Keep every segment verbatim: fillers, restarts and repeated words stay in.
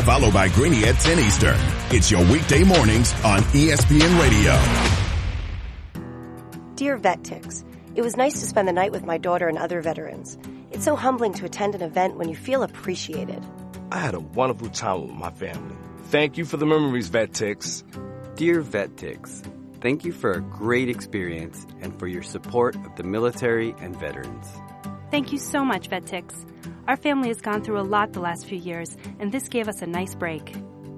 followed by Greeny at ten Eastern. It's your weekday mornings on E S P N Radio. Dear VetTix, it was nice to spend the night with my daughter and other veterans. It's so humbling to attend an event when you feel appreciated. I had a wonderful time with my family. Thank you for the memories, VetTix. Dear VetTix, thank you for a great experience and for your support of the military and veterans. Thank you so much, VetTix. Our family has gone through a lot the last few years, and this gave us a nice break.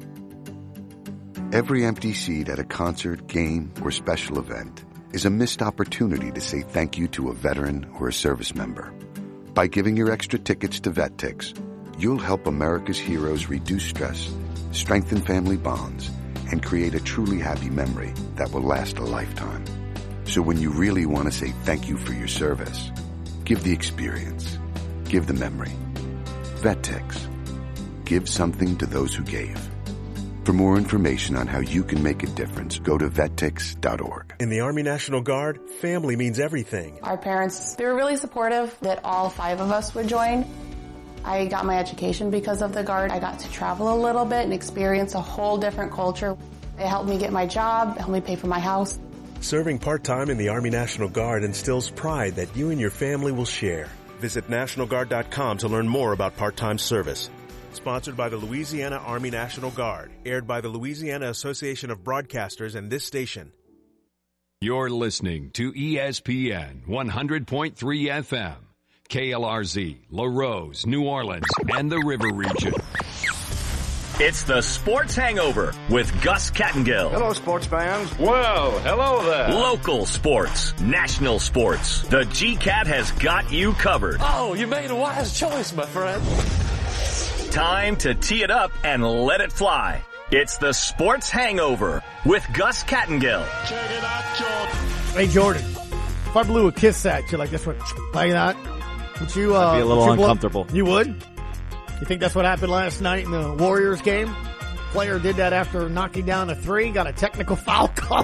Every empty seat at a concert, game, or special event is a missed opportunity to say thank you to a veteran or a service member. By giving your extra tickets to VetTix, you'll help America's heroes reduce stress, strengthen family bonds, and create a truly happy memory that will last a lifetime. So when you really want to say thank you for your service, give the experience. Give the memory. VetTix. Give something to those who gave. For more information on how you can make a difference, go to vet tix dot org. In the Army National Guard, family means everything. Our parents, they were really supportive that all five of us would join. I got my education because of the Guard. I got to travel a little bit and experience a whole different culture. It helped me get my job, it helped me pay for my house. Serving part-time in the Army National Guard instills pride that you and your family will share. Visit national guard dot com to learn more about part-time service. Sponsored by the Louisiana Army National Guard. Aired by the Louisiana Association of Broadcasters and this station. You're listening to E S P N one hundred point three F M. K L R Z, LaRose, New Orleans, and the River Region. It's the Sports Hangover with Gus Kattengill. Hello, sports fans. Whoa, hello there. Local sports, national sports. The G-Cat has got you covered. Oh, you made a wise choice, my friend. Time to tee it up and let it fly. It's the Sports Hangover with Gus Kattengill. Check it out, Jordan. Hey, Jordan. If I blew a kiss at you like this one, like that, would you, uh... I'd be a little uncomfortable. Blow? You would? You think that's what happened last night in the Warriors game? Player did that after knocking down a three, got a technical foul call.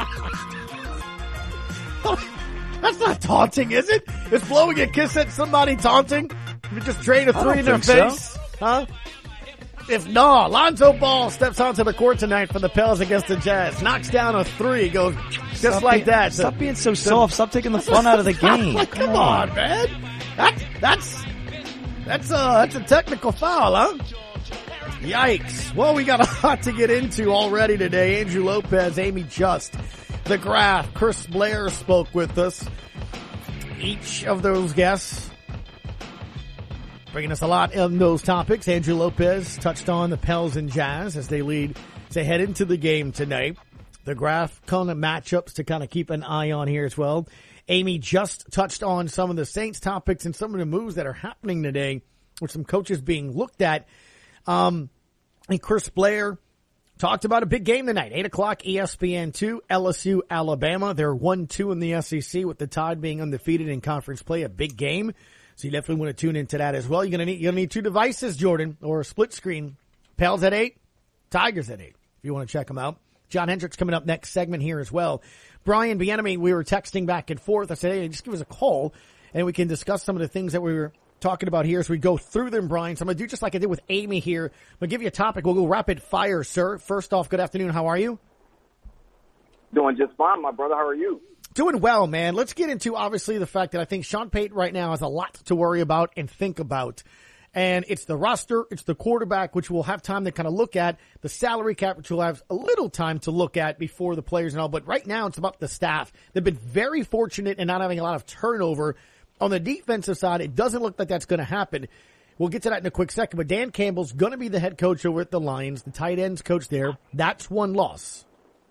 That's not taunting, is it? Is blowing a kiss at somebody taunting? You just drain a three in their face? So. Huh? If not, Lonzo Ball steps onto the court tonight for the Pels against the Jazz. Knocks down a three, goes just stop like being, that. Stop being so soft. Stop taking the fun out of the game. Like, come, come on, on, man. That, that's, that's a, that's a technical foul, huh? Yikes. Well, we got a lot to get into already today. Andrew Lopez, Amy Just, The Graph, Chris Blair spoke with us. Each of those guests bringing us a lot of those topics. Andrew Lopez touched on the Pels and Jazz as they lead, as they head into the game tonight. The Graph kind of matchups to kind of keep an eye on here as well. Amy just touched on some of the Saints topics and some of the moves that are happening today with some coaches being looked at. Um, and Chris Blair talked about a big game tonight. eight o'clock E S P N two, L S U, Alabama. They're one two in the S E C with the Tide being undefeated in conference play. A big game. So you definitely want to tune into that as well. You're going to need, you're going to need two devices, Jordan, or a split screen. Pels at eight, Tigers at eight, if you want to check them out. John Hendricks coming up next segment here as well. Brian Bieniemy, we were texting back and forth. I said, hey, just give us a call and we can discuss some of the things that we were talking about here as we go through them, Brian. So I'm going to do just like I did with Amy here. I'm going to give you a topic. We'll go rapid fire, sir. First off, good afternoon. How are you? Doing just fine, my brother. How are you? Doing well, man. Let's get into, obviously, the fact that I think Sean Payton right now has a lot to worry about and think about. And it's the roster, it's the quarterback, which we'll have time to kind of look at, the salary cap, which we'll have a little time to look at before the players and all. But right now, it's about the staff. They've been very fortunate in not having a lot of turnover. On the defensive side, it doesn't look like that's going to happen. We'll get to that in a quick second. But Dan Campbell's going to be the head coach over at the Lions, the tight ends coach there. That's one loss.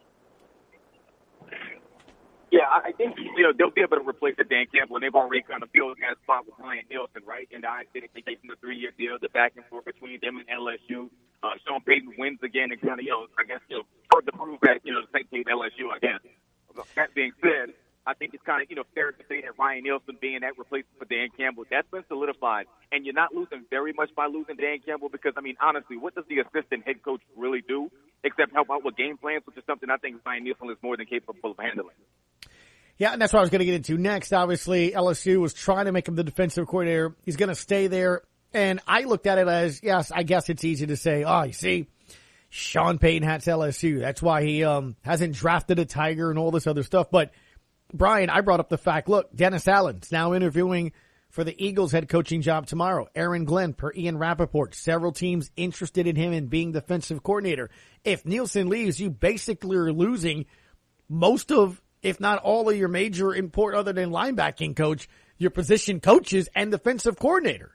Yeah, I think, you know, they'll be able to replace the Dan Campbell, and they've already kind of filled that spot with Ryan Nielsen, right? And I think they gave him the three-year deal, the back and forth between them and L S U. Uh, Sean Payton wins again and kind of, you know, I guess, you know, further prove that, you know, the same thing with L S U, I guess. That being said, I think it's kind of, you know, fair to say that Ryan Nielsen being that replacement for Dan Campbell, that's been solidified. And you're not losing very much by losing Dan Campbell because, I mean, honestly, what does the assistant head coach really do except help out with game plans, which is something I think Ryan Nielsen is more than capable of handling. Yeah, and that's what I was going to get into next. Obviously, L S U was trying to make him the defensive coordinator. He's going to stay there. And I looked at it as, yes, I guess it's easy to say, oh, you see, Sean Payton hats L S U. That's why he um hasn't drafted a Tiger and all this other stuff. But, Brian, I brought up the fact, look, Dennis Allen's now interviewing for the Eagles head coaching job tomorrow. Aaron Glenn, per Ian Rappaport, several teams interested in him in being defensive coordinator. If Nielsen leaves, you basically are losing most of, if not all of your major import other than linebacking coach, your position coaches and defensive coordinator.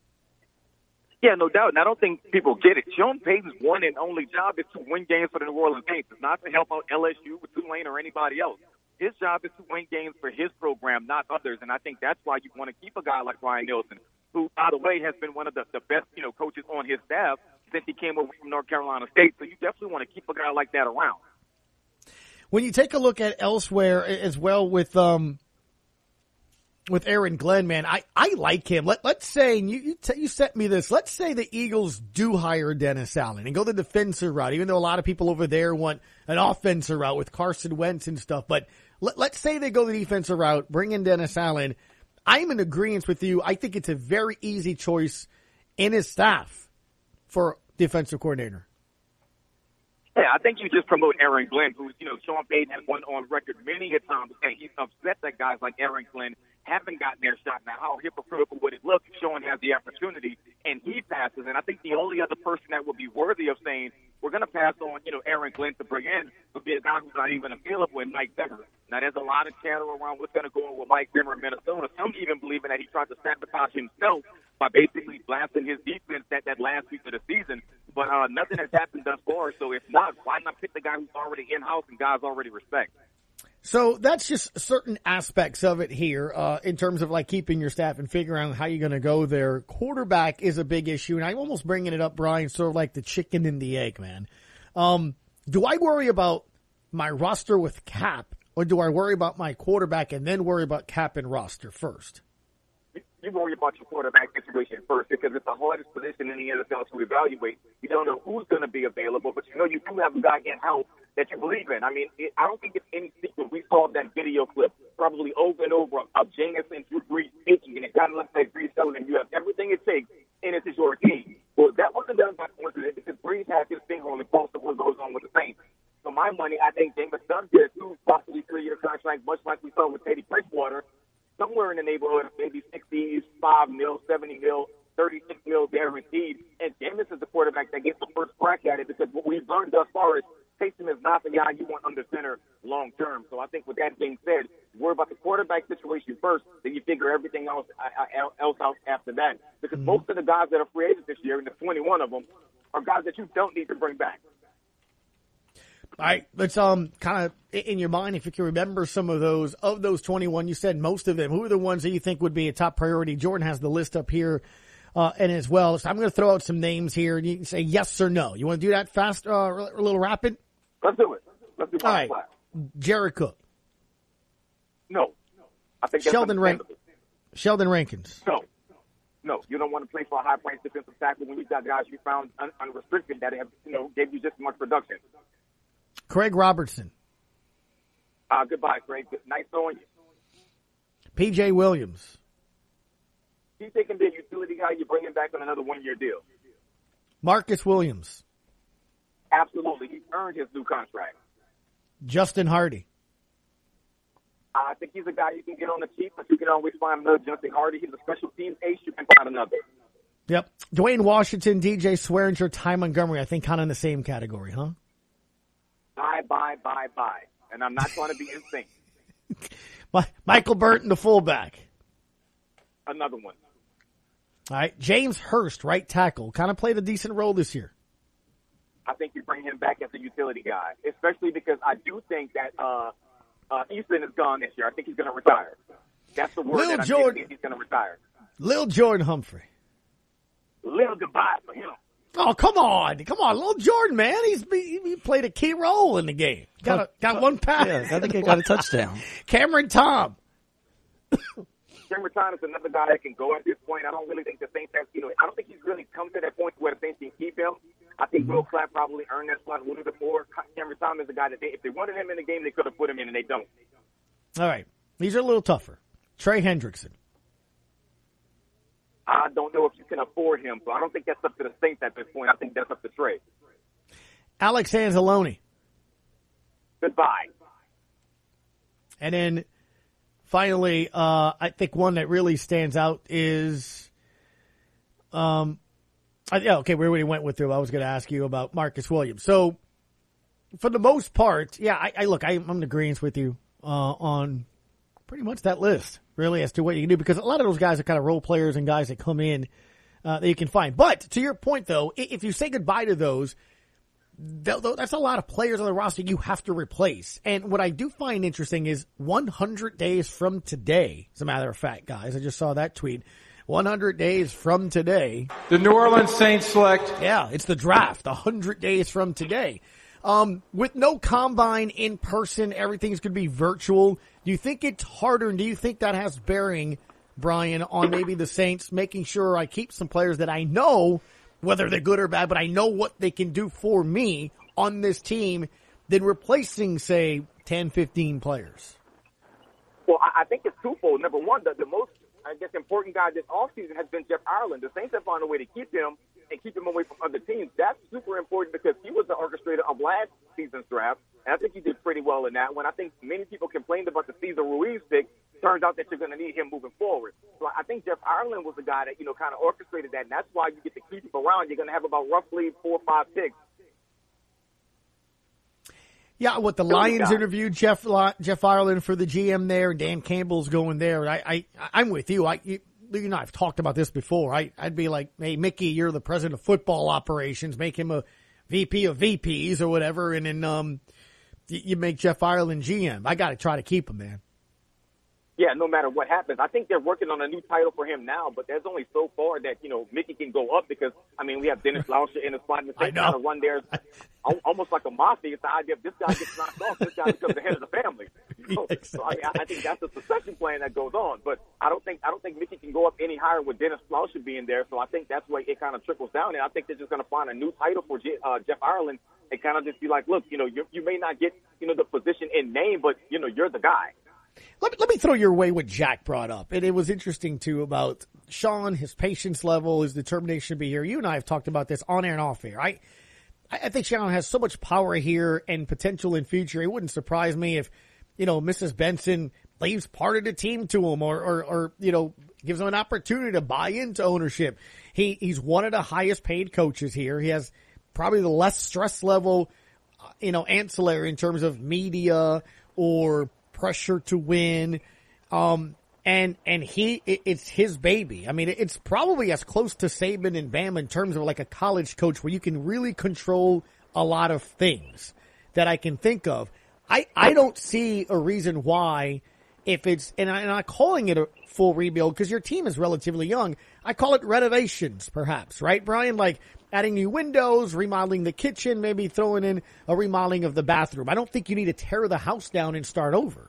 Yeah, no doubt. And I don't think people get it. Sean Payton's one and only job is to win games for the New Orleans Saints. It's not to help out L S U with Tulane or anybody else. His job is to win games for his program, not others. And I think that's why you want to keep a guy like Ryan Nielsen, who, by the way, has been one of the, the best, you know, coaches on his staff since he came over from North Carolina State. So you definitely want to keep a guy like that around. When you take a look at elsewhere as well with um with Aaron Glenn, man, I, I like him. Let let's say you you, t- you sent me this. Let's say the Eagles do hire Dennis Allen and go the defensive route, even though a lot of people over there want an offensive route with Carson Wentz and stuff. But let, let's say they go the defensive route, bring in Dennis Allen. I'm in agreement with you. I think it's a very easy choice in his staff for defensive coordinator. Yeah, I think you just promote Aaron Glenn, who's, you know, Sean Payton has won on record many a time saying he's upset that guys like Aaron Glenn haven't gotten their shot. Now, how hypocritical would it look if Sean has the opportunity and he passes? And I think the only other person that would be worthy of saying we're going to pass on, you know, Aaron Glenn to bring in would be a guy who's not even available in Mike Zimmer. Now, there's a lot of chatter around what's going to go on with Mike Zimmer in Minnesota. Some even believing that he tried to sabotage himself by basically blasting his defense that, that last week of the season. But uh, nothing has happened thus far. So if not, why not pick the guy who's already in-house and guys already respect? So that's just certain aspects of it here uh, in terms of like keeping your staff and figuring out how you're going to go there. Quarterback is a big issue, and I'm almost bringing it up, Brian, sort of like the chicken and the egg, man. Um, do I worry about my roster with cap, or do I worry about my quarterback and then worry about cap and roster first? You worry about your quarterback situation first because it's the hardest position in the N F L to evaluate. You don't know who's going to be available, but you know you do have a guy in-house that you believe in. I mean, it, I don't think it's any secret. We saw that video clip probably over and over of Jameis and Drew Brees speaking, and it kind of looks like Brees telling him you have everything it takes, and this is your team. Well, that wasn't done by coincidence because Brees has his finger on the pulse of what goes on with the Saints. So my money, I think Jameis does get a two, possibly three-year contract, much like we saw with Teddy Bridgewater, somewhere in the neighborhood of maybe sixty-five mil, seventy mil, thirty-six mil guaranteed. And Jameis is the quarterback that gets the first crack at it because what we've learned thus far is Taysom is not the guy you want under center long term. So I think with that being said, worry about the quarterback situation first, then you figure everything else, else out after that. Because mm-hmm. most of the guys that are free agents this year, and there's twenty-one of them, are guys that you don't need to bring back. All right, let's um kind of in your mind, if you can remember some of those of those twenty-one. You said most of them. Who are the ones that you think would be a top priority? Jordan has the list up here, uh, and as well. So I'm going to throw out some names here, and you can say yes or no. You want to do that fast, uh, a little rapid? Let's do it. Let's do it. All right, Jared Cook. No, I think that's Sheldon Rank. Sheldon Rankins. No, no, you don't want to play for a high-priced defensive tackle when you've got guys you found un- unrestricted that have, you know, gave you just as much production. Craig Robertson. Uh, goodbye, Craig. Nice knowing you. P J Williams. He's taking the utility guy. You bring him back on another one-year deal. Marcus Williams. Absolutely. He's earned his new contract. Justin Hardy. I think he's a guy you can get on the cheap, but you can always find another Justin Hardy. He's a special teams ace. You can find another. Yep. Dwayne Washington, D J Swearinger, Ty Montgomery. I think kind of in the same category, huh? Bye, bye, bye, bye. And I'm not trying to be insane. Michael Burton, the fullback. Another one. All right. James Hurst, right tackle. Kind of played a decent role this year. I think you bring him back as a utility guy, especially because I do think that uh, uh, Easton is gone this year. I think he's going to retire. That's the word Lil that I'm Jordan, getting. He's going to retire. Lil Jordan Humphrey. Lil goodbye for him. Oh, come on. Come on. Lil Jordan, man. He's he, he played a key role in the game. Got a, got one pass. Yeah, I think he got a touchdown. Cameron Tom. Cameron Tom is another guy that can go at this point. I don't really think the Saints have, you know, I don't think he's really come to that point where the Saints can keep him. I think Will Clapp probably earned that spot a little bit more. Cameron Tom is a guy that they, if they wanted him in the game, they could have put him in, and they don't. All right. These are a little tougher. Trey Hendrickson. I don't know if you can afford him. So I don't think that's up to the Saints at this point. I think that's up to Trey. Alex Anzalone. Goodbye. And then finally, uh, I think one that really stands out is, um, I, yeah, okay, we already went with through. I was going to ask you about Marcus Williams. So for the most part, yeah, I, I look, I, I'm in agreement with you uh, on pretty much that list, really, as to what you can do, because a lot of those guys are kind of role players and guys that come in uh, that you can find. But to your point, though, if you say goodbye to those, that's a lot of players on the roster you have to replace. And what I do find interesting is one hundred days from today, as a matter of fact, guys, I just saw that tweet, one hundred days from today. The New Orleans Saints select. Yeah, it's the draft, one hundred days from today. Um, with no combine in person, everything's going to be virtual. Do you think it's harder, and do you think that has bearing, Brian, on maybe the Saints making sure I keep some players that I know, whether they're good or bad, but I know what they can do for me on this team, than replacing, say, ten, fifteen players? Well, I think it's twofold. Number one, the, the most, I guess, important guy this offseason has been Jeff Ireland. The Saints have found a way to keep him and keep him away from other teams. That's super important because he was the orchestrator of last season's draft, and I think he did pretty well in that one. I think many people complained about the Cesar Ruiz pick. Turns out that you're going to need him moving forward. So I think Jeff Ireland was the guy that, you know, kind of orchestrated that, and that's why you get to keep him around. You're going to have about roughly four or five picks. Yeah, what the Lions interviewed Jeff Jeff Ireland for the G M there, and Dan Campbell's going there. I, I I'm with you. I you, you know I've talked about this before. I I'd be like, hey Mickey, you're the president of football operations. Make him a V P of V Ps or whatever, and then um you, you make Jeff Ireland G M. I got to try to keep him, man. Yeah, no matter what happens. I think they're working on a new title for him now, but there's only so far that, you know, Mickey can go up because, I mean, we have Dennis Lauscher in the spot and the Saints kind of run there almost like a mafia. It's the idea if this guy gets knocked off, this guy becomes the head of the family. So, exactly. so I, mean, I think that's a succession plan that goes on. But I don't think I don't think Mickey can go up any higher with Dennis Lauscher being there. So I think that's where it kind of trickles down. And I think they're just going to find a new title for J- uh, Jeff Ireland and kind of just be like, look, you know, you, you may not get, you know, the position in name, but, you know, you're the guy. Let me, let me throw your way what Jack brought up. And it was interesting, too, about Sean, his patience level, his determination to be here. You and I have talked about this on air and off air. I, I think Sean has so much power here and potential in future. It wouldn't surprise me if, you know, Missus Benson leaves part of the team to him or, or, or you know, gives him an opportunity to buy into ownership. He, he's one of the highest paid coaches here. He has probably the less stress level, you know, ancillary in terms of media or pressure to win. Um, and, and he, it, it's his baby. I mean, it's probably as close to Saban and Bama in terms of like a college coach where you can really control a lot of things that I can think of. I, I don't see a reason why if it's, and, I, and I'm not calling it a full rebuild because your team is relatively young. I call it renovations perhaps, right, Brian? Like adding new windows, remodeling the kitchen, maybe throwing in a remodeling of the bathroom. I don't think you need to tear the house down and start over.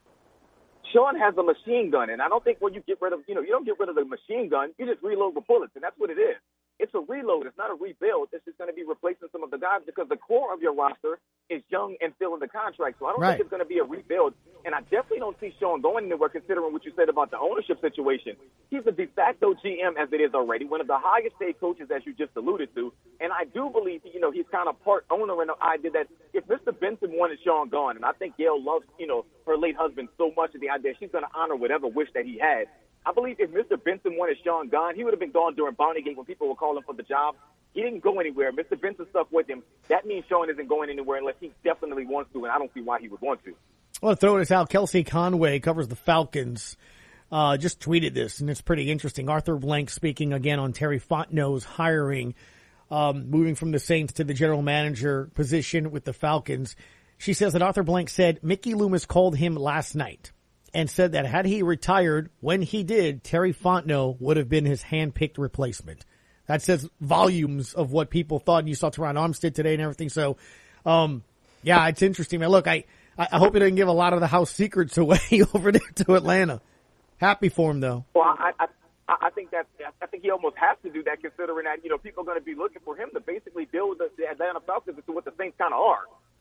Sean has a machine gun, and I don't think when you get rid of, you know, you don't get rid of the machine gun, you just reload the bullets, and that's what it is. It's a reload. It's not a rebuild. It's just going to be replacing some of the guys because the core of your roster is young and still in the contract. So I don't right. think it's going to be a rebuild. And I definitely don't see Sean going anywhere considering what you said about the ownership situation. He's a de facto G M as it is already, one of the highest paid coaches as you just alluded to. And I do believe, you know, he's kind of part owner in the idea that if Mister Benson wanted Sean gone, and I think Gail loves, you know, her late husband so much of the idea she's going to honor whatever wish that he had. I believe if Mister Benson wanted Sean gone, he would have been gone during Bounty Gate when people were calling for the job. He didn't go anywhere. Mister Benson stuck with him. That means Sean isn't going anywhere unless he definitely wants to, and I don't see why he would want to. I want to throw this out. Kelsey Conway covers the Falcons. Uh, just tweeted this, and it's pretty interesting. Arthur Blank speaking again on Terry Fontenot's hiring, um, moving from the Saints to the general manager position with the Falcons. She says that Arthur Blank said Mickey Loomis called him last night and said that had he retired when he did, Terry Fontenot would have been his hand-picked replacement. That says volumes of what people thought. And you saw Teron Armstead today and everything. So, um, yeah, it's interesting, man. Look, I, I hope he didn't give a lot of the house secrets away over there to Atlanta. Happy for him, though. Well, I, I, I think that I think he almost has to do that, considering that, you know, people are going to be looking for him to basically deal with the, the Atlanta Falcons into what the Saints kind of are.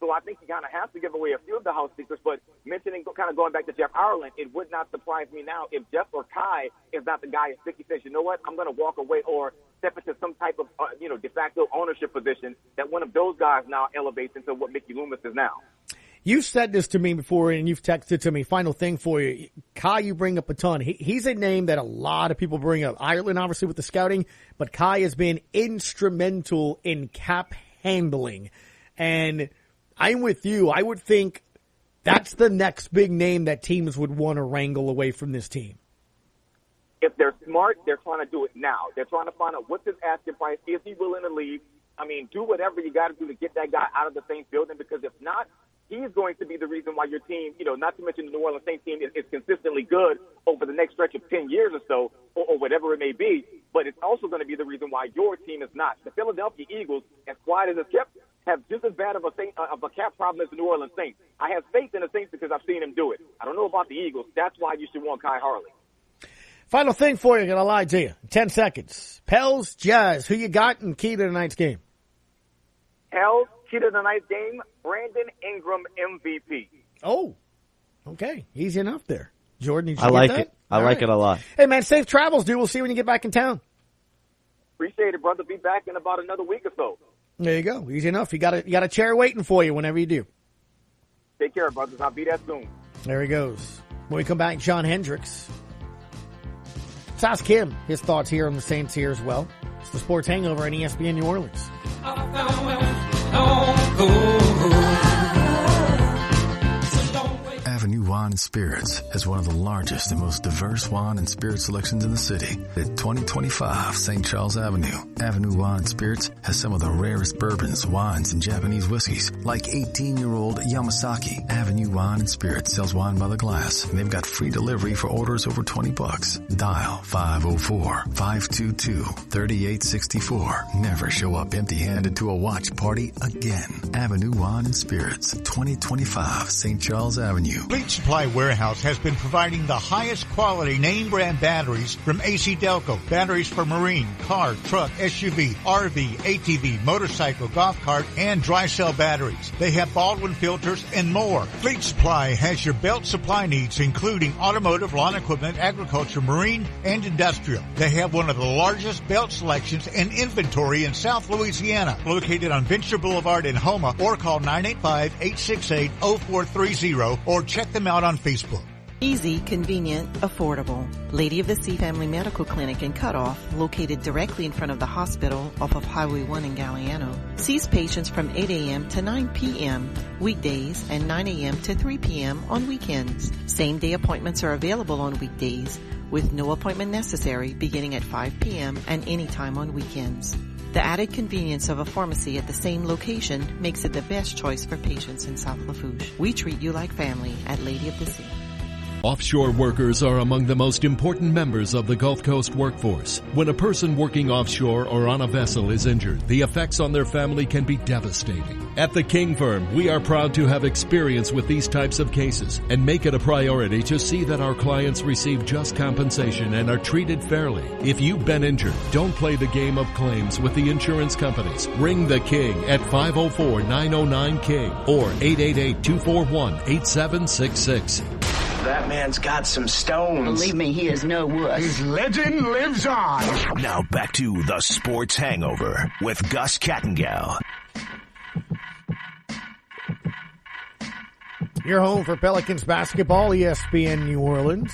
So I think he kind of has to give away a few of the house secrets. But mentioning, kind of going back to Jeff Ireland, it would not surprise me now if Jeff or Kai is not the guy at Sticky says, you know what, I'm going to walk away or step into some type of, uh, you know, de facto ownership position, that one of those guys now elevates into what Mickey Loomis is now. You said this to me before, and you've texted to me. Final thing for you. Kai, you bring up a ton. He, he's a name that a lot of people bring up. Ireland, obviously, with the scouting, but Kai has been instrumental in cap handling. And I'm with you. I would think that's the next big name that teams would want to wrangle away from this team. If they're smart, they're trying to do it now. They're trying to find out what's his asking price. Is he willing to leave? I mean, do whatever you got to do to get that guy out of the same building, because if not, he's going to be the reason why your team, you know, not to mention the New Orleans Saints team is, is consistently good over the next stretch of ten years or so, or, or whatever it may be. But it's also going to be the reason why your team is not. The Philadelphia Eagles, as quiet as it's kept, have just as bad of a, Saint, uh, of a cap problem as the New Orleans Saints. I have faith in the Saints because I've seen them do it. I don't know about the Eagles. That's why you should want Kai Harley. Final thing for you, I'm going to lie to you. Ten seconds. Pels, Jazz, who you got in key to tonight's game? Pels, key to tonight's game, Brandon Ingram M V P. Oh, okay. Easy enough there. Jordan, did you I get like that? it. I All like right. it a lot. Hey, man, safe travels, dude. We'll see you when you get back in town. Appreciate it, brother. Be back in about another week or so. There you go. Easy enough. You got a, you got a chair waiting for you whenever you do. Take care, brothers. I'll be there soon. There he goes. When we come back, John Hendricks. Let's ask him his thoughts here on the Saints here as well. It's the Sports Hangover on E S P N New Orleans. Avenue Wine and Spirits has one of the largest and most diverse wine and spirit selections in the city. At twenty twenty-five Saint Charles Avenue, Avenue Wine and Spirits has some of the rarest bourbons, wines, and Japanese whiskeys, like eighteen-year-old Yamasaki. Avenue Wine and Spirits sells wine by the glass, and they've got free delivery for orders over twenty bucks. Dial five oh four, five two two, three eight six four. Never show up empty-handed to a watch party again. Avenue Wine and Spirits, twenty twenty-five Saint Charles Avenue. Fleet Supply Warehouse has been providing the highest quality name brand batteries from A C Delco. Batteries for marine, car, truck, S U V, R V, A T V, motorcycle, golf cart, and dry cell batteries. They have Baldwin filters and more. Fleet Supply has your belt supply needs, including automotive, lawn equipment, agriculture, marine, and industrial. They have one of the largest belt selections and inventory in South Louisiana, located on Venture Boulevard in Houma, or call nine eight five, eight six eight, oh four three oh or check them out on Facebook. Easy, convenient, affordable. Lady of the Sea Family Medical Clinic in Cutoff, located directly in front of the hospital off of Highway one in Galliano, sees patients from eight a.m. to nine p.m. weekdays and nine a.m. to three p.m. on weekends. Same-day appointments are available on weekdays with no appointment necessary beginning at five p.m. and anytime on weekends. The added convenience of a pharmacy at the same location makes it the best choice for patients in South Lafourche. We treat you like family at Lady of the Sea. Offshore workers are among the most important members of the Gulf Coast workforce. When a person working offshore or on a vessel is injured, the effects on their family can be devastating. At the King Firm, we are proud to have experience with these types of cases and make it a priority to see that our clients receive just compensation and are treated fairly. If you've been injured, don't play the game of claims with the insurance companies. Ring the King at five oh four, nine oh nine, King or eight eight eight, two four one, eight seven six six. That man's got some stones. Believe me, he is no wuss. His legend lives on. Now back to the Sports Hangover with Gus Kattengell. You're home for Pelicans basketball, E S P N New Orleans.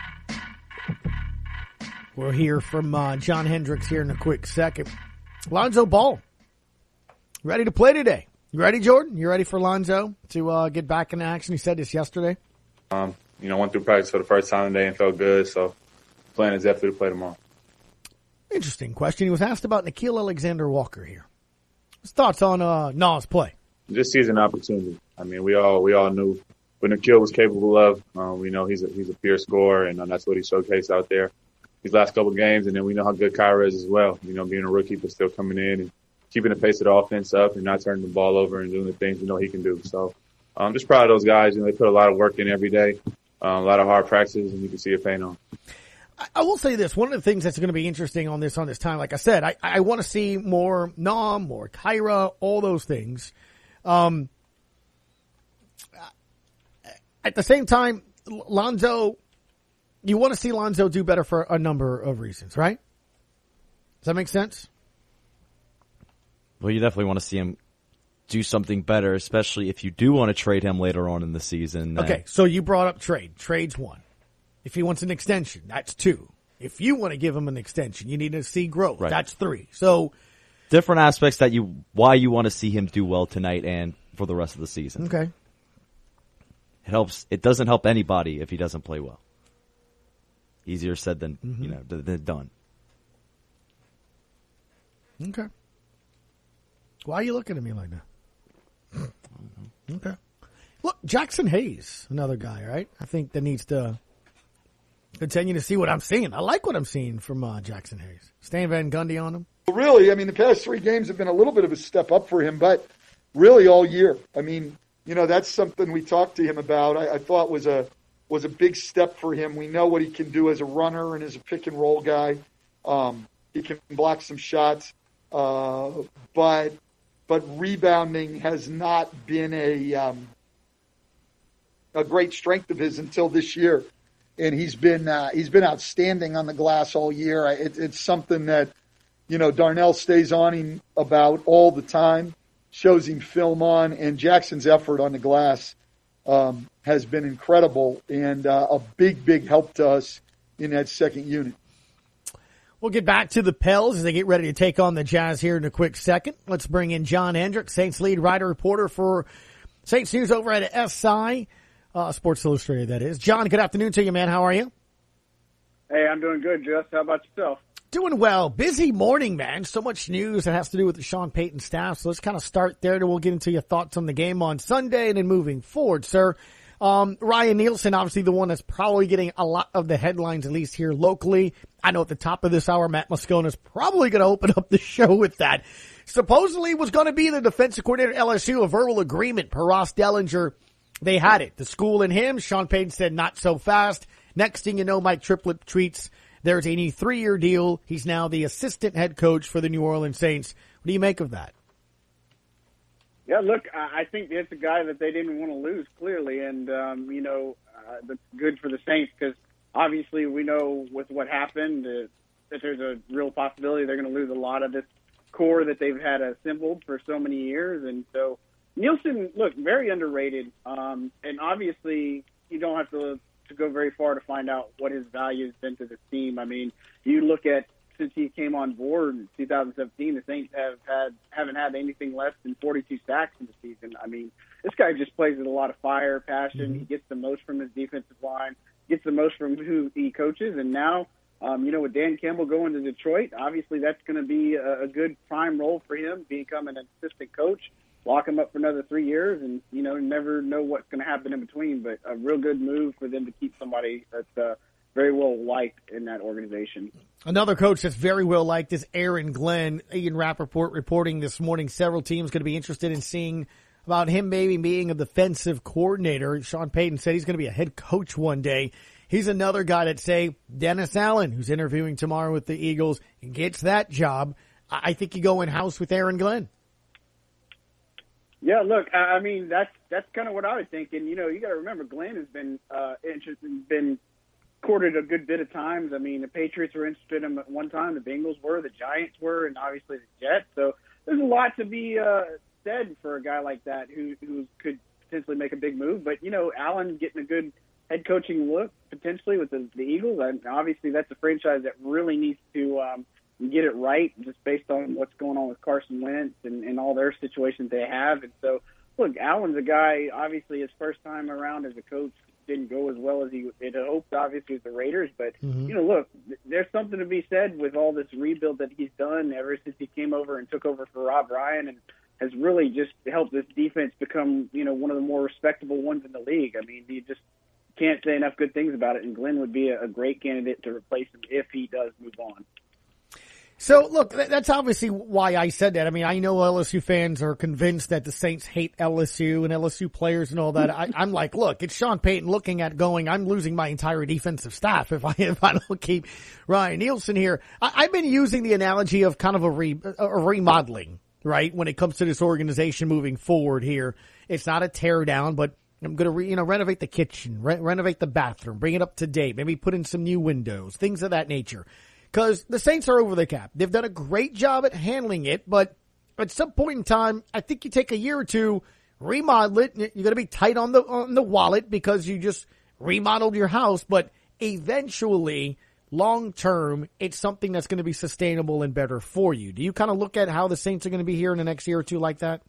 We'll hear from uh, John Hendricks here in a quick second. Lonzo Ball, ready to play today. You ready, Jordan? You ready for Lonzo to uh, get back in action? He said this yesterday. Um, you know, went through practice for the first time today and felt good, so the plan is definitely to play tomorrow. Interesting question. He was asked about Nickeil Alexander-Walker here. His thoughts on uh, Nas' play? Just sees an opportunity. I mean, we all we all knew what Nickeil was capable of. Um, we know he's a, he's a pure scorer, and uh, that's what he showcased out there these last couple of games. And then we know how good Kyra is as well. You know, being a rookie but still coming in and keeping the pace of the offense up and not turning the ball over and doing the things we know he can do. So I'm um, just proud of those guys. You know, they put a lot of work in every day, uh, a lot of hard practices, and you can see it paying off. I will say this. One of the things that's going to be interesting on this on this time, like I said, I, I want to see more Nam, more Kyra, all those things. Um, at the same time, Lonzo, you want to see Lonzo do better for a number of reasons, right? Does that make sense? Well, you definitely want to see him do something better, especially if you do want to trade him later on in the season. Okay, so you brought up trade. Trade's one. If he wants an extension, that's two. If you want to give him an extension, you need to see growth. Right. That's three. So different aspects that you why you want to see him do well tonight and for the rest of the season. Okay. It helps. It doesn't help anybody if he doesn't play well. Easier said than mm-hmm. you know than done. Okay. Why are you looking at me like that? Okay. Look, Jackson Hayes, another guy, right? I think that needs to continue to see what I'm seeing. I like what I'm seeing from uh, Jackson Hayes. Stan Van Gundy on him. Really, I mean, the past three games have been a little bit of a step up for him, but really all year. I mean, you know, that's something we talked to him about. I, I thought was a was a big step for him. We know what he can do as a runner and as a pick and roll guy. Um, he can block some shots, uh, but but rebounding has not been a um, a great strength of his until this year, and he's been uh, he's been outstanding on the glass all year. It, it's something that you know Darnell stays on him about all the time, shows him film on, and Jackson's effort on the glass um, has been incredible and uh, a big big help to us in that second unit. We'll get back to the Pels as they get ready to take on the Jazz here in a quick second. Let's bring in John Hendricks, Saints lead writer reporter for Saints News over at S I, uh, Sports Illustrated, that is. John, good afternoon to you, man. How are you? Hey, I'm doing good, Jess. How about yourself? Doing well. Busy morning, man. So much news that has to do with the Sean Payton staff. So let's kind of start there, and we'll get into your thoughts on the game on Sunday and then moving forward, sir. Um, Ryan Nielsen, obviously the one that's probably getting a lot of the headlines, at least here locally. I know at the top of this hour, Matt Moscona is probably going to open up the show with that. Supposedly was going to be the defensive coordinator at L S U, a verbal agreement per Ross Dellinger. They had it. The school and him. Sean Payton said not so fast. Next thing you know, Mike Triplett tweets there's a new three-year deal. He's now the assistant head coach for the New Orleans Saints. What do you make of that? Yeah, look, I think it's a guy that they didn't want to lose, clearly, and, um, you know, uh, that's good for the Saints because obviously we know with what happened uh, that there's a real possibility they're going to lose a lot of this core that they've had assembled for so many years. And so Nielsen, look, very underrated, um, and obviously you don't have to, to go very far to find out what his value has been to the team. I mean, you look at since he came on board in two thousand seventeen, the Saints have had haven't had anything less than forty-two sacks in the season. I mean, this guy just plays with a lot of fire, passion. Mm-hmm. He gets the most from his defensive line, gets the most from who he coaches, and now, um, you know, with Dan Campbell going to Detroit, obviously that's going to be a, a good prime role for him, becoming an assistant coach, lock him up for another three years, and you know, never know what's going to happen in between. But a real good move for them to keep somebody that's uh, very well liked in that organization. Another coach that's very well liked is Aaron Glenn. Ian Rappaport reporting this morning several teams going to be interested in seeing about him maybe being a defensive coordinator. Sean Payton said he's going to be a head coach one day. He's another guy that say Dennis Allen, who's interviewing tomorrow with the Eagles, gets that job. I think you go in-house with Aaron Glenn. Yeah, look, I mean, that's that's kind of what I was thinking. You know, you got to remember Glenn has been uh, interested, been courted a good bit of times. I mean, the Patriots were interested in him at one time, the Bengals were, the Giants were, and obviously the Jets. So there's a lot to be uh, said for a guy like that who, who could potentially make a big move. But, you know, Allen getting a good head coaching look potentially with the, the Eagles, and obviously that's a franchise that really needs to um, get it right just based on what's going on with Carson Wentz and, and all their situations they have. And so, look, Allen's a guy, obviously his first time around as a coach didn't go as well as he had hoped, obviously, with the Raiders. But, mm-hmm. you know, look, there's something to be said with all this rebuild that he's done ever since he came over and took over for Rob Ryan and has really just helped this defense become, you know, one of the more respectable ones in the league. I mean, you just can't say enough good things about it, and Glenn would be a, a great candidate to replace him if he does move on. So, look, that's obviously why I said that. I mean, I know L S U fans are convinced that the Saints hate L S U and L S U players and all that. I, I'm like, look, it's Sean Payton looking at going, I'm losing my entire defensive staff if I if I don't keep Ryan Nielsen here. I, I've been using the analogy of kind of a, re, a remodeling, right, when it comes to this organization moving forward here. It's not a tear down, but I'm going to re, you know renovate the kitchen, re- renovate the bathroom, bring it up to date, maybe put in some new windows, things of that nature. Because the Saints are over the cap. They've done a great job at handling it, but at some point in time, I think you take a year or two, remodel it. You're going to be tight on the on the wallet because you just remodeled your house, but eventually, long term, it's something that's going to be sustainable and better for you. Do you kind of look at how the Saints are going to be here in the next year or two like that?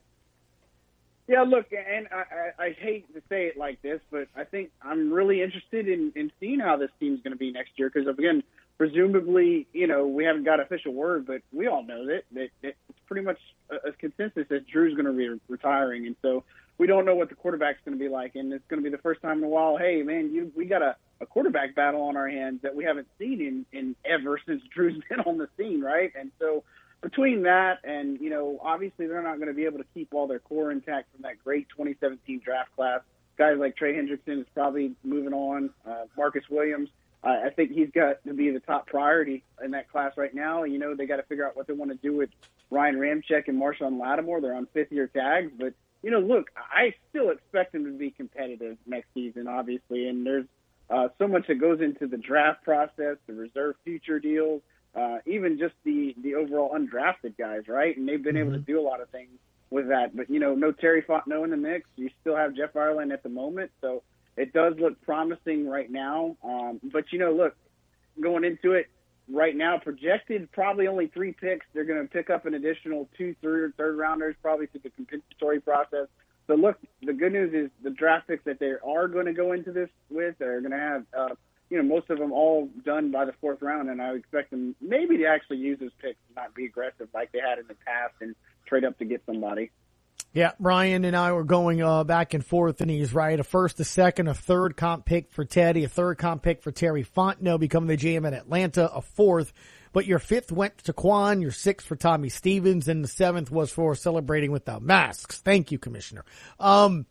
Yeah, look, and I, I, I hate to say it like this, but I think I'm really interested in, in seeing how this team's going to be next year because, again, presumably, you know, we haven't got official word, but we all know that, that, that it's pretty much a, a consensus that Drew's going to be retiring, and so we don't know what the quarterback's going to be like, and it's going to be the first time in a while, hey, man, you, we got a, a quarterback battle on our hands that we haven't seen in, in ever since Drew's been on the scene, right? And so between that and, you know, obviously they're not going to be able to keep all their core intact from that great twenty seventeen draft class. Guys like Trey Hendrickson is probably moving on. Uh, Marcus Williams, uh, I think he's got to be the top priority in that class right now. You know, they got to figure out what they want to do with Ryan Ramczyk and Marshawn Lattimore. They're on fifth-year tags. But, you know, look, I still expect them to be competitive next season, obviously. And there's uh, so much that goes into the draft process, the reserve future deals, Uh, even just the, the overall undrafted guys, right? And they've been mm-hmm. able to do a lot of things with that. But, you know, no Terry Fontenot in the mix. You still have Jeff Ireland at the moment. So it does look promising right now. Um, but, you know, look, going into it right now, projected probably only three picks. They're going to pick up an additional two, three, or third rounders probably through the compensatory process. So, look, the good news is the draft picks that they are going to go into this with are going to have uh, – you know, most of them all done by the fourth round, and I expect them maybe to actually use those picks and not be aggressive like they had in the past and trade up to get somebody. Yeah, Brian and I were going uh, back and forth, and he's right. A first, a second, a third comp pick for Teddy, a third comp pick for Terry Fontenot, becoming the G M at Atlanta, a fourth. But your fifth went to Quan, your sixth for Tommy Stevens, and the seventh was for celebrating without masks. Thank you, Commissioner. Um,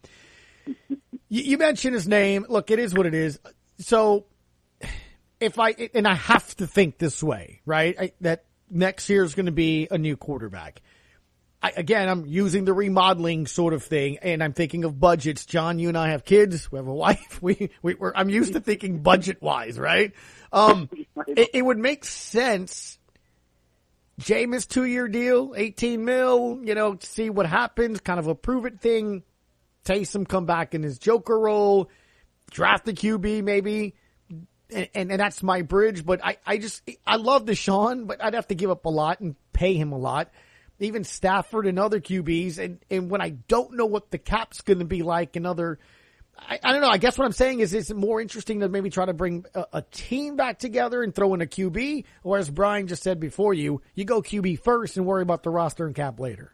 you, you mentioned his name. Look, it is what it is. So, If I, and I have to think this way, right? I, that next year is going to be a new quarterback. I, again, I'm using the remodeling sort of thing, and I'm thinking of budgets. John, you and I have kids. We have a wife. We, we we're, I'm used to thinking budget wise, right? Um, it, it would make sense. Jameis two-year deal, eighteen mil, you know, see what happens, kind of a prove it thing. Taysom come back in his Joker role, draft the Q B maybe. And, and, and that's my bridge, but I, I just, I love Deshaun, but I'd have to give up a lot and pay him a lot. Even Stafford and other Q Bs. And, and when I don't know what the cap's going to be like and other, I, I don't know. I guess what I'm saying is it's more interesting to maybe try to bring a, a team back together and throw in a Q B. Or as Brian just said before you, you go Q B first and worry about the roster and cap later.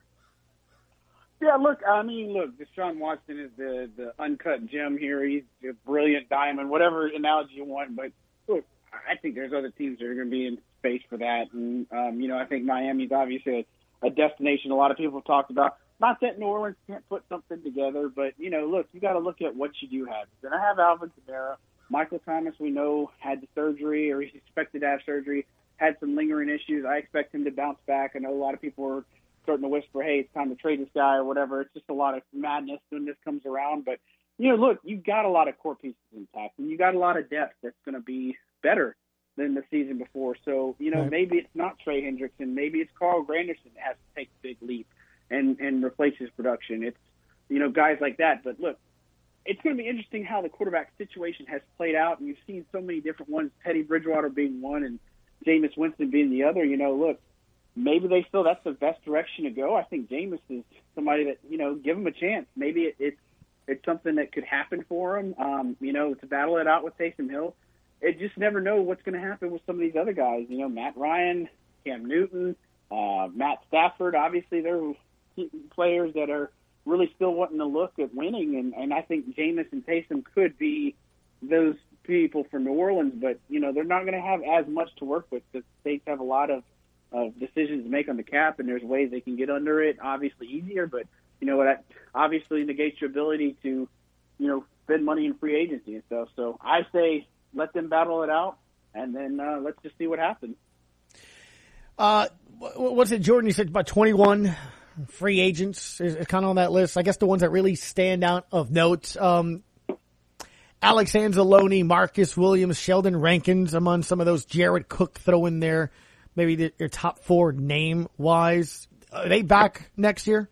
Yeah, look, I mean, look, Deshaun Watson is the, the uncut gem here. He's a brilliant diamond, whatever analogy you want. But, look, I think there's other teams that are going to be in space for that. And, um, you know, I think Miami's obviously a, a destination a lot of people have talked about. Not that New Orleans can't put something together, but, you know, look, you got to look at what you do have. You're going to have Alvin Kamara. Michael Thomas, we know, had the surgery, or he's expected to have surgery, had some lingering issues. I expect him to bounce back. I know a lot of people are starting to whisper, hey, it's time to trade this guy or whatever. It's just a lot of madness when this comes around. But, you know, look, you've got a lot of core pieces intact, and you got a lot of depth that's going to be better than the season before. So, you know, right. maybe it's not Trey Hendrickson. Maybe it's Carl Granderson that has to take a big leap and, and replace his production. It's, you know, guys like that. But, look, it's going to be interesting how the quarterback situation has played out, and you've seen so many different ones, Teddy Bridgewater being one and Jameis Winston being the other. You know, look, maybe they feel that's the best direction to go. I think Jameis is somebody that, you know, give him a chance. Maybe it, it's it's something that could happen for him, um, you know, to battle it out with Taysom Hill. It just never know what's going to happen with some of these other guys. You know, Matt Ryan, Cam Newton, uh, Matt Stafford. Obviously, they're players that are really still wanting to look at winning, and, and I think Jameis and Taysom could be those people for New Orleans, but, you know, they're not going to have as much to work with because the Saints have a lot of of decisions to make on the cap, and there's ways they can get under it, obviously easier, but, you know, that obviously negates your ability to, you know, spend money in free agency and stuff. So I say let them battle it out, and then uh, let's just see what happens. Uh, what's it, Jordan? You said about twenty-one free agents is, is kind of on that list. I guess the ones that really stand out of note. Um, Alex Anzalone, Marcus Williams, Sheldon Rankins among some of those. Jared Cook throw in there. Maybe the, your top four name-wise. Are they back next year?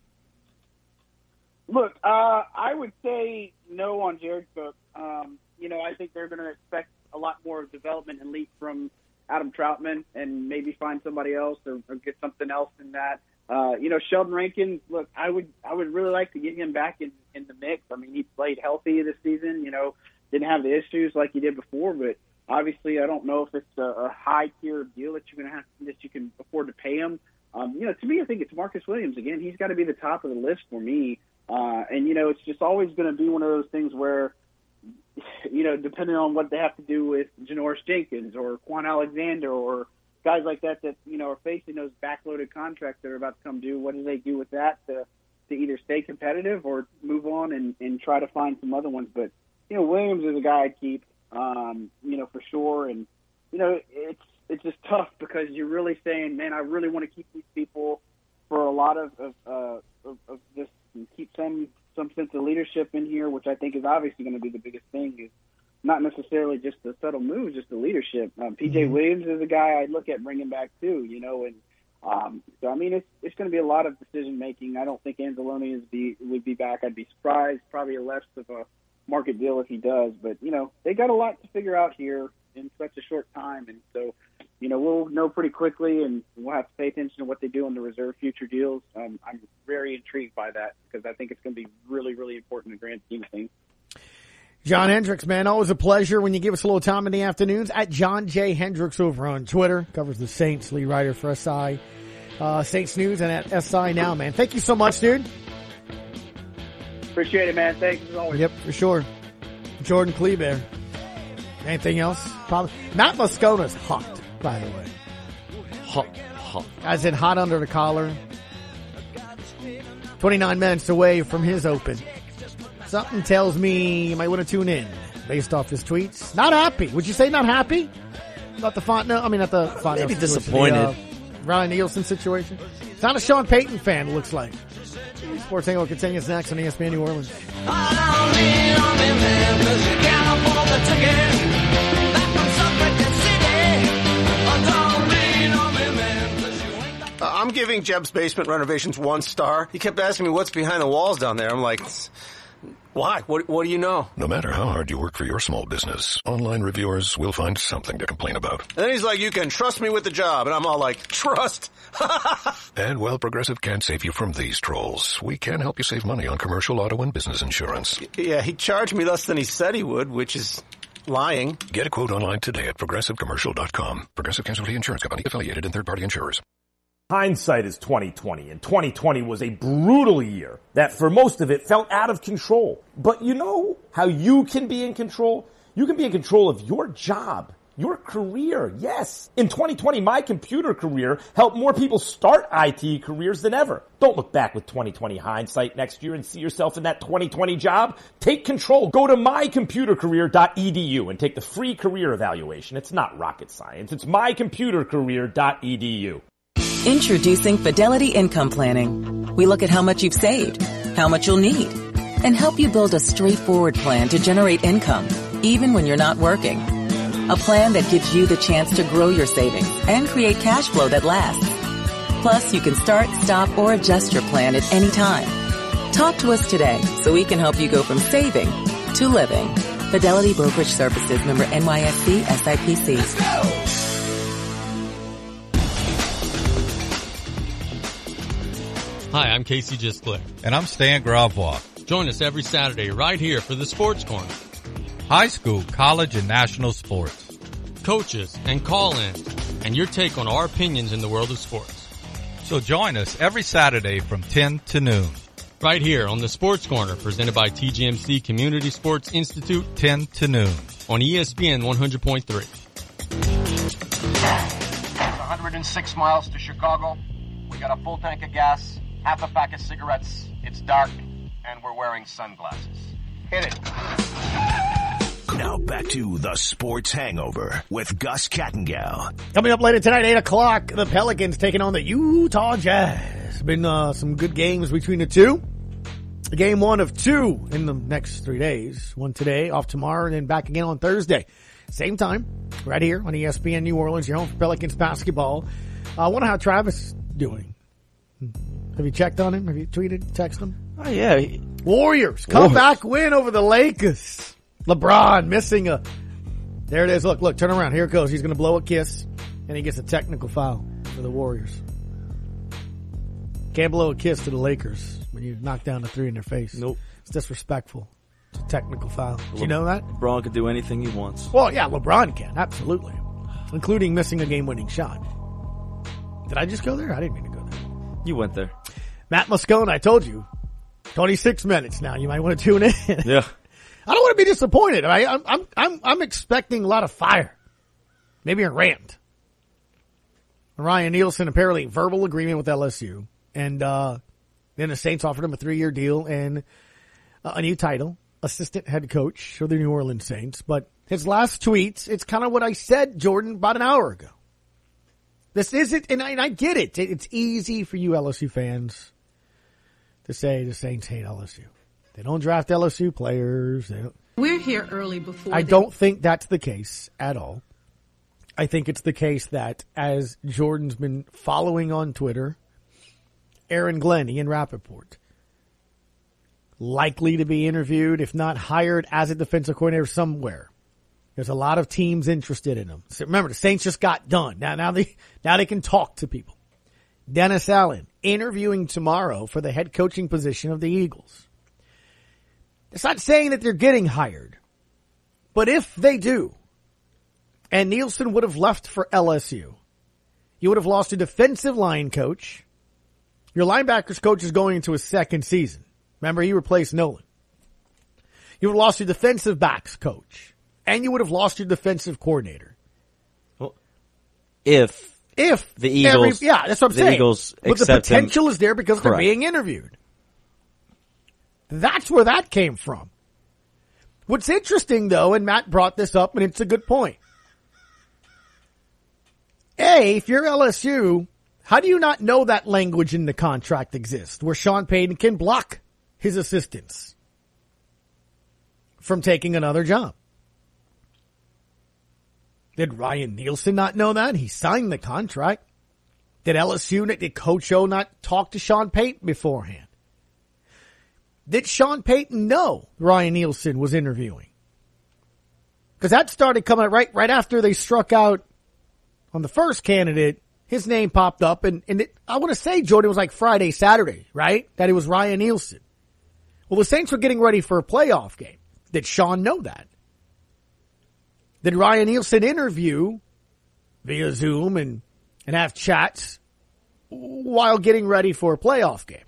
Look, uh, I would say no on Jared Cook. Um, you know, I think they're going to expect a lot more development and leap from Adam Troutman and maybe find somebody else or, or get something else in that. Uh, you know, Sheldon Rankins, look, I would I would really like to get him back in, in the mix. I mean, he played healthy this season, you know, didn't have the issues like he did before, but obviously I don't know if it's a, a high-tier deal that you're going to have that you can afford to pay him. Um, you know, to me, I think it's Marcus Williams. Again, he's got to be the top of the list for me. Uh, and, you know, it's just always going to be one of those things where, you know, depending on what they have to do with Janoris Jenkins or Quan Alexander or guys like that that, you know, are facing those backloaded contracts that are about to come due, what do they do with that to, to either stay competitive or move on and, and try to find some other ones? But, you know, Williams is a guy I'd keep, um, you know, for sure. And, you know, it's it's just tough because you're really saying, man, I really want to keep these people for a lot of, of, uh, of, of this and keep some some sense of leadership in here, which I think is obviously going to be the biggest thing, is not necessarily just the subtle moves, just the leadership. Um, P J mm-hmm. Williams is a guy I'd look at bringing back too, you know, and um, so, I mean, it's it's going to be a lot of decision-making. I don't think Anzalone is be, would be back. I'd be surprised, probably less of a market deal if he does, but, you know, they got a lot to figure out here in such a short time, and so, you know, we'll know pretty quickly, and we'll have to pay attention to what they do on the reserve future deals. Um, I'm very intrigued by that because I think it's going to be really, really important in the grand scheme of things. John Hendricks, man, always a pleasure when you give us a little time in the afternoons. At John J. Hendricks over on Twitter. Covers the Saints, lead writer for S I, uh, Saints News, and at S I Now, man. Thank you so much, dude. Appreciate it, man. Thanks as always. Yep, for sure. Jordan Kleber. Anything else? Probably. Matt Moscona's hot, by the way. Hot, hot. I said hot under the collar. twenty-nine minutes away from his open. Something tells me you might want to tune in based off his tweets. Not happy. Would you say not happy about the Fontenot? I mean, not the Fontenot. Maybe disappointed. The, uh, Ryan Nielsen situation. It's not a Sean Payton fan, it looks like. Sports Hangover continues next on E S P N New Orleans. I'm giving Jeb's Basement Renovations one star. He kept asking me what's behind the walls down there. I'm like, why? What, what do you know? No matter how hard you work for your small business, online reviewers will find something to complain about. And then he's like, you can trust me with the job. And I'm all like, trust? And while Progressive can't save you from these trolls, we can help you save money on commercial auto and business insurance. Yeah, he charged me less than he said he would, which is lying. Get a quote online today at progressive commercial dot com. Progressive Casualty Insurance Company, affiliated and third-party insurers. Hindsight is twenty twenty, and twenty twenty was a brutal year that for most of it felt out of control. But you know how you can be in control? You can be in control of your job, your career. Yes. In twenty twenty, my computer career helped more people start I T careers than ever. Don't look back with twenty twenty hindsight next year and see yourself in that twenty twenty job. Take control. Go to my computer career dot e d u and take the free career evaluation. It's not rocket science. It's my computer career dot e d u. Introducing Fidelity Income Planning. We look at how much you've saved, how much you'll need, and help you build a straightforward plan to generate income, even when you're not working. A plan that gives you the chance to grow your savings and create cash flow that lasts. Plus, you can start, stop, or adjust your plan at any time. Talk to us today so we can help you go from saving to living. Fidelity Brokerage Services, member N Y S E, S I P C. Let's go! Hi, I'm Casey Gisclick. And I'm Stan Gravois. Join us every Saturday right here for the Sports Corner. High school, college, and national sports. Coaches and call-ins, and your take on our opinions in the world of sports. So join us every Saturday from ten to noon. Right here on the Sports Corner, presented by T G M C Community Sports Institute. ten to noon. On E S P N one hundred point three. one hundred six miles to Chicago. We got a full tank of gas. Half a pack of cigarettes, it's dark, and we're wearing sunglasses. Hit it. Now back to the Sports Hangover with Gus Kattengell. Coming up later tonight, eight o'clock, the Pelicans taking on the Utah Jazz. Been uh, some good games between the two. Game one of two in the next three days. One today, off tomorrow, and then back again on Thursday. Same time, right here on E S P N New Orleans, your home for Pelicans basketball. I uh, wonder how Travis is doing. Have you checked on him? Have you tweeted, texted him? Oh, yeah. Warriors, comeback win over the Lakers. LeBron missing a... There it is. Look, look, turn around. Here it goes. He's going to blow a kiss, and he gets a technical foul for the Warriors. Can't blow a kiss to the Lakers when you knock down the three in their face. Nope. It's disrespectful. It's a technical foul. Did you know that? LeBron could do anything he wants. Well, yeah, LeBron can. Absolutely. Including missing a game-winning shot. Did I just go there? I didn't mean to go there. You went there. Matt Moscone, I told you. twenty-six minutes now. You might want to tune in. Yeah. I don't want to be disappointed. I, I'm, I'm, I'm, I'm expecting a lot of fire. Maybe a rant. Ryan Nielsen apparently verbal agreement with L S U. And, uh, then the Saints offered him a three-year deal and a new title, assistant head coach for the New Orleans Saints. But his last tweets, it's kind of what I said, Jordan, about an hour ago. This isn't, and I, and I get it. It's easy for you L S U fans to say the Saints hate L S U. They don't draft L S U players. They don't. We're here early before. I they- don't think that's the case at all. I think it's the case that, as Jordan's been following on Twitter, Aaron Glenn, Ian Rappaport, likely to be interviewed, if not hired as a defensive coordinator somewhere. There's a lot of teams interested in him. So remember, the Saints just got done. Now, now they, now they can talk to people. Dennis Allen interviewing tomorrow for the head coaching position of the Eagles. It's not saying that they're getting hired, but if they do, and Nielsen would have left for L S U, you would have lost a defensive line coach. Your linebackers coach is going into his second season. Remember, he replaced Nolan. You would have lost your defensive backs coach. And you would have lost your defensive coordinator. Well, if if the Eagles, every, yeah, that's what I'm the saying. Eagles but the potential him. is there because Correct. they're being interviewed. That's where that came from. What's interesting, though, and Matt brought this up, and it's a good point. A, if you're L S U, how do you not know that language in the contract exists, where Sean Payton can block his assistants from taking another job? Did Ryan Nielsen not know that? He signed the contract. Did L S U, did Coach O not talk to Sean Payton beforehand? Did Sean Payton know Ryan Nielsen was interviewing? Because that started coming right right after they struck out on the first candidate. His name popped up, and, and it, I want to say, Jordan, it was like Friday, Saturday, right? That it was Ryan Nielsen. Well, the Saints were getting ready for a playoff game. Did Sean know that? Did Ryan Nielsen interview via Zoom and, and have chats while getting ready for a playoff game?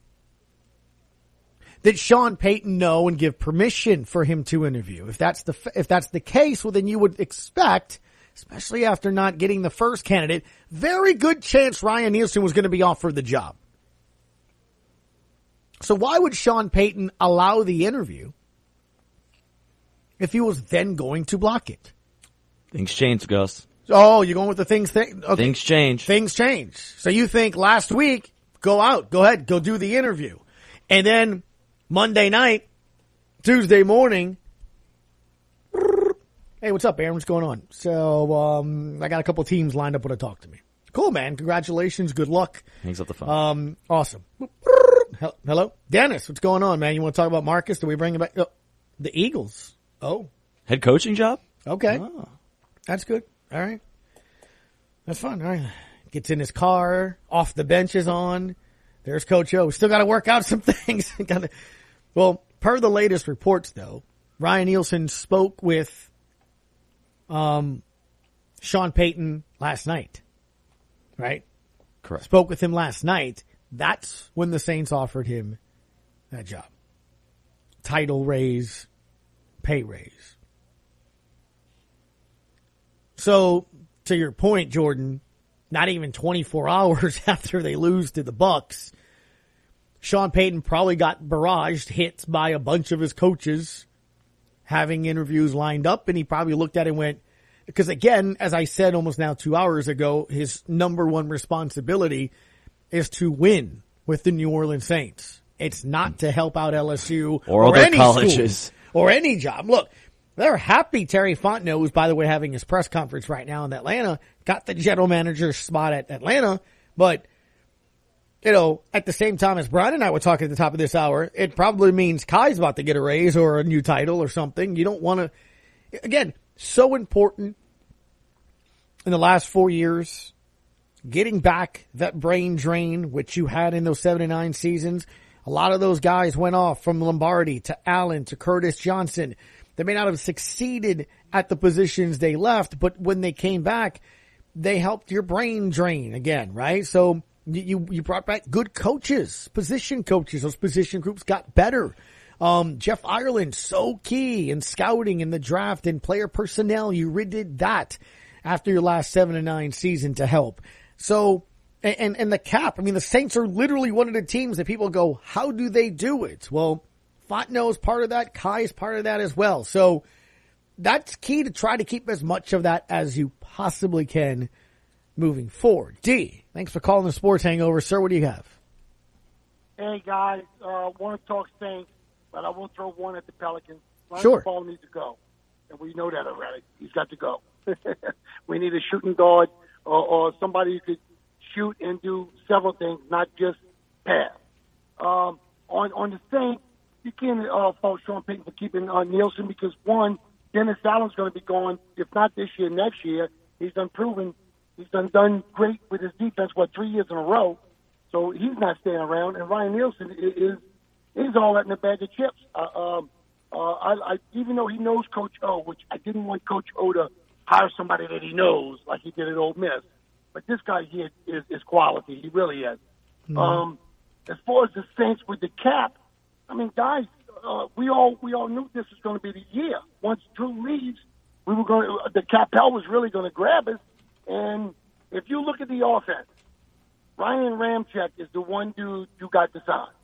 Did Sean Payton know and give permission for him to interview? If that's the, if that's the case, well, then you would expect, especially after not getting the first candidate, very good chance Ryan Nielsen was going to be offered the job. So why would Sean Payton allow the interview if he was then going to block it? Things change, Gus. Oh, you're going with the things thing? Okay. Things change. Things change. So you think last week, go out, go ahead, go do the interview. And then Monday night, Tuesday morning, hey, what's up, Aaron? What's going on? So, um, I got a couple teams lined up want to talk to me. Cool, man. Congratulations. Good luck. Hangs up the phone. Um, awesome. Hello? Dennis, what's going on, man? You want to talk about Marcus? Do we bring him back? Oh, the Eagles. Oh. Head coaching job? Okay. Oh. That's good. All right. That's fun. All right. Gets in his car. Off the bench is on. There's Coach O. Still got to work out some things. Gotta, well, per the latest reports, though, Ryan Nielsen spoke with um, Sean Payton last night. Right? Correct. Spoke with him last night. That's when the Saints offered him that job. Title raise, pay raise. So, to your point, Jordan, not even twenty-four hours after they lose to the Bucks, Sean Payton probably got barraged, hit by a bunch of his coaches having interviews lined up, and he probably looked at it and went, because again, as I said almost now two hours ago, his number one responsibility is to win with the New Orleans Saints. It's not to help out L S U or, or other any colleges school or any job. Look, they're happy Terry Fontenot, who's, by the way, having his press conference right now in Atlanta, got the general manager spot at Atlanta. But, you know, at the same time as Brian and I were talking at the top of this hour, it probably means Kai's about to get a raise or a new title or something. You don't want to, again, so important in the last four years, getting back that brain drain, which you had in those seven and nine seasons. A lot of those guys went off from Lombardi to Allen to Curtis Johnson. They may not have succeeded at the positions they left, but when they came back, they helped your brain drain again, right? So you, you brought back good coaches, position coaches. Those position groups got better. Um, Jeff Ireland, so key in scouting in the draft and player personnel. You redid that after your last seven and nine season to help. So, and, and the cap, I mean, the Saints are literally one of the teams that people go, how do they do it? Well, Fontenot is part of that. Kai is part of that as well. So that's key to try to keep as much of that as you possibly can moving forward. D, thanks for calling the Sports Hangover. Sir, what do you have? Hey, guys, uh, want to talk Saints, but I will throw one at the Pelicans. Ryan Sure. Ball needs to go, and we know that already. He's got to go. We need a shooting guard or, or somebody who could shoot and do several things, not just pass. Um, on on the Saints, you can't uh, fault Sean Payton for keeping uh, Nielsen because, one, Dennis Allen's going to be gone, if not this year, next year. He's done proven. He's done, done great with his defense, what, three years in a row. So he's not staying around. And Ryan Nielsen is is all that in a bag of chips. Uh, um, uh, I, I, even though he knows Coach O, which I didn't want Coach O to hire somebody that he knows like he did at Ole Miss. But this guy here is, is quality. He really is. Mm-hmm. Um, as far as the Saints with the cap, I mean, guys, uh, we all we all knew this was going to be the year. Once Drew leaves, we were going to, the cap hell was really going to grab us. And if you look at the offense, Ryan Ramczyk is the one dude you got to sign.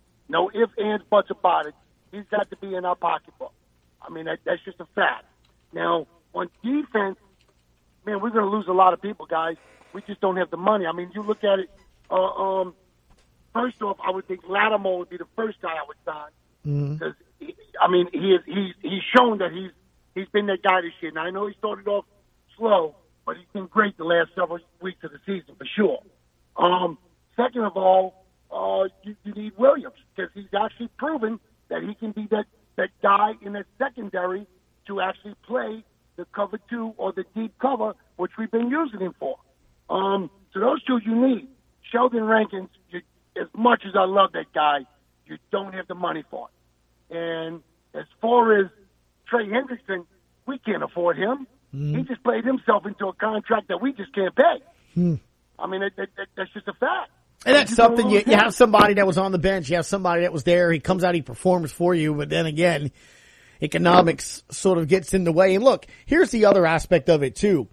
No ifs, ands, buts about it. He's got to be in our pocketbook. I mean, that, that's just a fact. Now, on defense, man, we're going to lose a lot of people, guys. We just don't have the money. I mean, you look at it, uh, um, first off, I would think Lattimore would be the first guy I would sign. Because, mm-hmm. I mean, he is, he's, he's shown that he's he's been that guy this year. Now, I know he started off slow, but he's been great the last several weeks of the season, for sure. Um, second of all, uh, you, you need Williams because he's actually proven that he can be that, that guy in the secondary to actually play the cover two or the deep cover, which we've been using him for. Um, so those two you need. Sheldon Rankins, you, as much as I love that guy, you don't have the money for it. And as far as Trey Hendrickson, we can't afford him. Mm. He just played himself into a contract that we just can't pay. Mm. I mean, that, that, that's just a fact. And that's something, you, you have somebody that was on the bench, you have somebody that was there, he comes out, he performs for you, but then again, economics sort of gets in the way. And look, here's the other aspect of it too.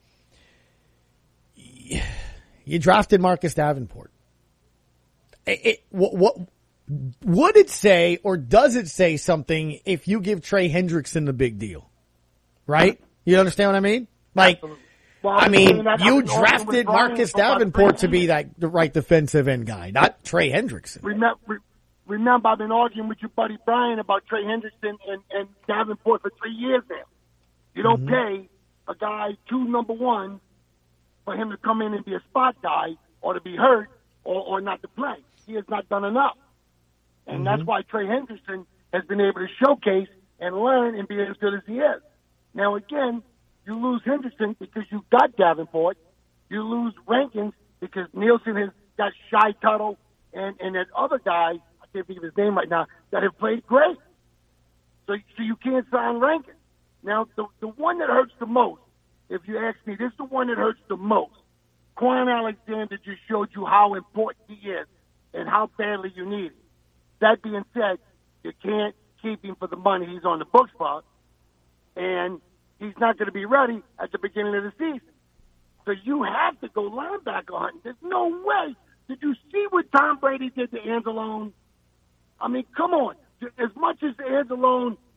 You drafted Marcus Davenport. It, it, what, what would it say, or does it say something if you give Trey Hendrickson the big deal? Right? You understand what I mean? Like, well, I mean, you drafted Marcus Davenport to be that the right defensive end guy, not Trey Hendrickson. Remember, remember, I've been arguing with your buddy Brian about Trey Hendrickson and, and Davenport for three years now. You don't mm-hmm. pay a guy two number one for him to come in and be a spot guy or to be hurt or, or not to play. He has not done enough. And mm-hmm. that's why Trey Hendrickson has been able to showcase and learn and be as good as he is. Now, again, you lose Hendrickson because you got Davenport. You lose Rankins because Nielsen has got Shy Tuttle and, and that other guy, I can't think of his name right now, that have played great. So, so you can't sign Rankins. Now, the, the one that hurts the most, if you ask me, this is the one that hurts the most. Quan Alexander just showed you how important he is and how badly you need him. That being said, you can't keep him for the money he's on the books for, and he's not going to be ready at the beginning of the season. So you have to go linebacker hunting. There's no way. Did you see what Tom Brady did to Anzalone? I mean, come on. As much as Anzalone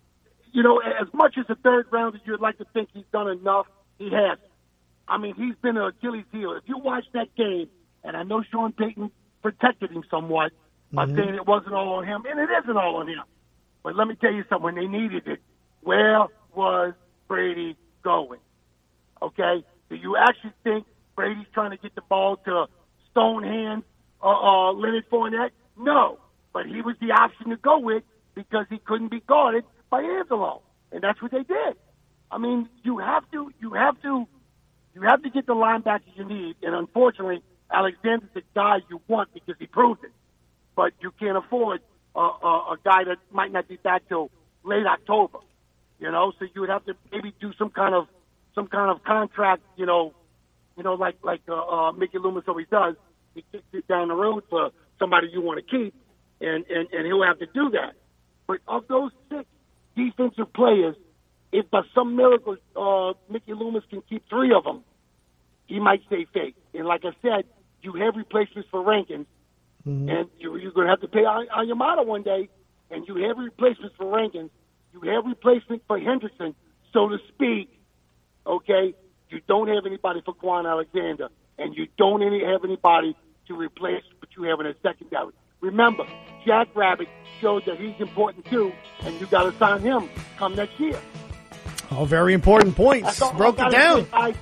you know, as much as a third rounder, you'd like to think he's done enough. He hasn't. I mean, he's been an Achilles heel. If you watch that game, and I know Sean Payton protected him somewhat by Mm-hmm. saying it wasn't all on him, and it isn't all on him. But let me tell you something. When they needed it, where was Brady going? Okay? Do you actually think Brady's trying to get the ball to Stone Hands, uh, uh, Leonard Fournette? No. But he was the option to go with because he couldn't be guarded by Angelo. And that's what they did. I mean, you have to, you have to, you have to get the linebackers you need. And unfortunately, Alexander's the guy you want because he proved it. But you can't afford uh, uh, a guy that might not be back till late October. You know, so you would have to maybe do some kind of some kind of contract. You know, you know, like like uh, uh, Mickey Loomis always does. He kicks it down the road for somebody you want to keep, and, and and he'll have to do that. But of those six defensive players, if by some miracle uh, Mickey Loomis can keep three of them, he might stay fake. And like I said, you have replacements for Rankins, mm-hmm. and you, you're going to have to pay Ayamada one day, and you have replacements for Rankins. You have replacement for Henderson, so to speak, okay? You don't have anybody for Quan Alexander, and you don't any, have anybody to replace what you have in a secondary. Remember, Jack Rabbit showed that he's important too, and you got to sign him come next year. All very important points. Broke it down. Say, guys,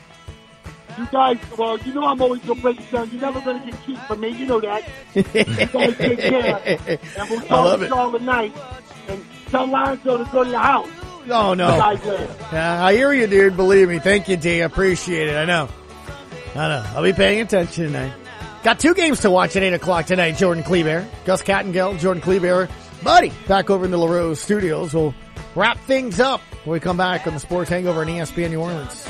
you guys, well, you know I'm always going to break it down. You're never going to get cheap from me. You know that. You guys take care. And we'll talk to y'all tonight. And tell Lonzo to go to your house. Oh, no. Yeah, I hear you, dude. Believe me. Thank you, D. I appreciate it. I know. I know. I'll be paying attention tonight. Got two games to watch at eight o'clock tonight. Jordan Kleber, Gus Kattengell, Jordan Kleber. Buddy, back over in the LaRue Studios. We'll wrap things up when we come back on the Sports Hangover on E S P N New Orleans.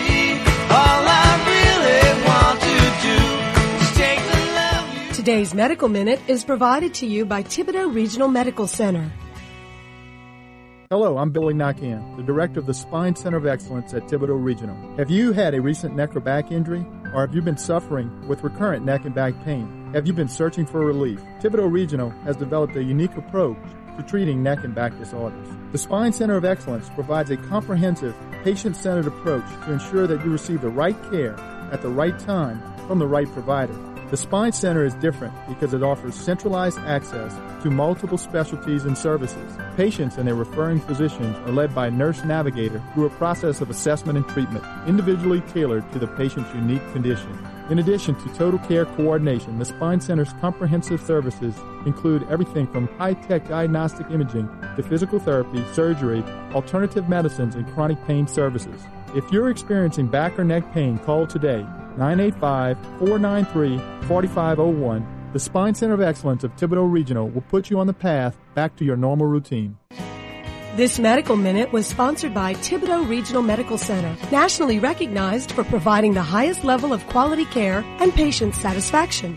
Today's Medical Minute is provided to you by Thibodeau Regional Medical Center. Hello, I'm Billy Nakian, the director of the Spine Center of Excellence at Thibodeau Regional. Have you had a recent neck or back injury? Or have you been suffering with recurrent neck and back pain? Have you been searching for relief? Thibodeau Regional has developed a unique approach to treating neck and back disorders. The Spine Center of Excellence provides a comprehensive, patient-centered approach to ensure that you receive the right care at the right time from the right provider. The Spine Center is different because it offers centralized access to multiple specialties and services. Patients and their referring physicians are led by a nurse navigator through a process of assessment and treatment, individually tailored to the patient's unique condition. In addition to total care coordination, the Spine Center's comprehensive services include everything from high-tech diagnostic imaging to physical therapy, surgery, alternative medicines, and chronic pain services. If you're experiencing back or neck pain, call today, nine eight five, four nine three, four five zero one. The Spine Center of Excellence of Thibodeau Regional will put you on the path back to your normal routine. This Medical Minute was sponsored by Thibodeau Regional Medical Center, nationally recognized for providing the highest level of quality care and patient satisfaction.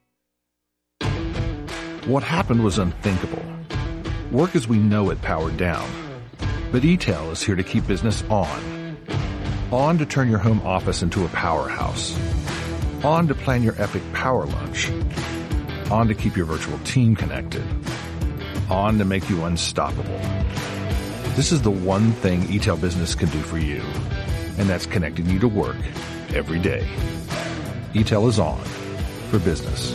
What happened was unthinkable. Work as we know it powered down. But E T E L is here to keep business on. On to turn your home office into a powerhouse. On to plan your epic power lunch. On to keep your virtual team connected. On to make you unstoppable. This is the one thing E T E L Business can do for you, and that's connecting you to work every day. E T E L is on for business.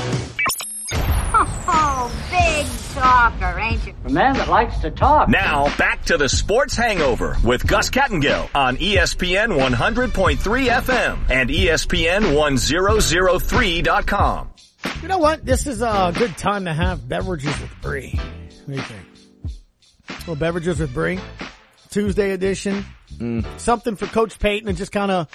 Oh, big talker, ain't you? A man that likes to talk. Now, back to the Sports Hangover with Gus Kattengell on E S P N one hundred point three F M and E S P N one thousand three dot com. You know what? This is a good time to have beverages with Bree. What do you think? Well, beverages with Bree, Tuesday edition. Mm. Something for Coach Payton and just kind of,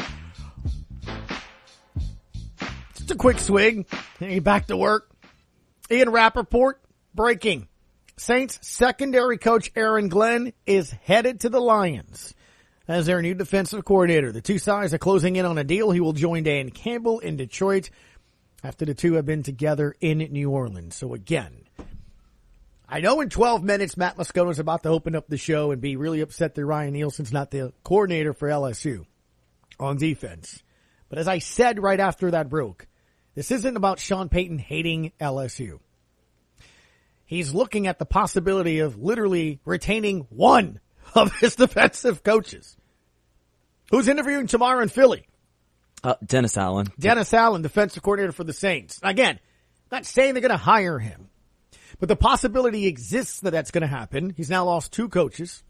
just a quick swig. And back to work. Ian Rappaport, breaking. Saints secondary coach Aaron Glenn is headed to the Lions as their new defensive coordinator. The two sides are closing in on a deal. He will join Dan Campbell in Detroit after the two have been together in New Orleans. So again, I know in twelve minutes Matt Moscona is about to open up the show and be really upset that Ryan Nielsen's not the coordinator for L S U on defense. But as I said right after that broke, this isn't about Sean Payton hating L S U. he's looking at the possibility of literally retaining one of his defensive coaches. Who's interviewing tomorrow in Philly? Uh, Dennis Allen. Dennis Allen, defensive coordinator for the Saints. Again, not saying they're going to hire him, but the possibility exists that that's going to happen. He's now lost two coaches.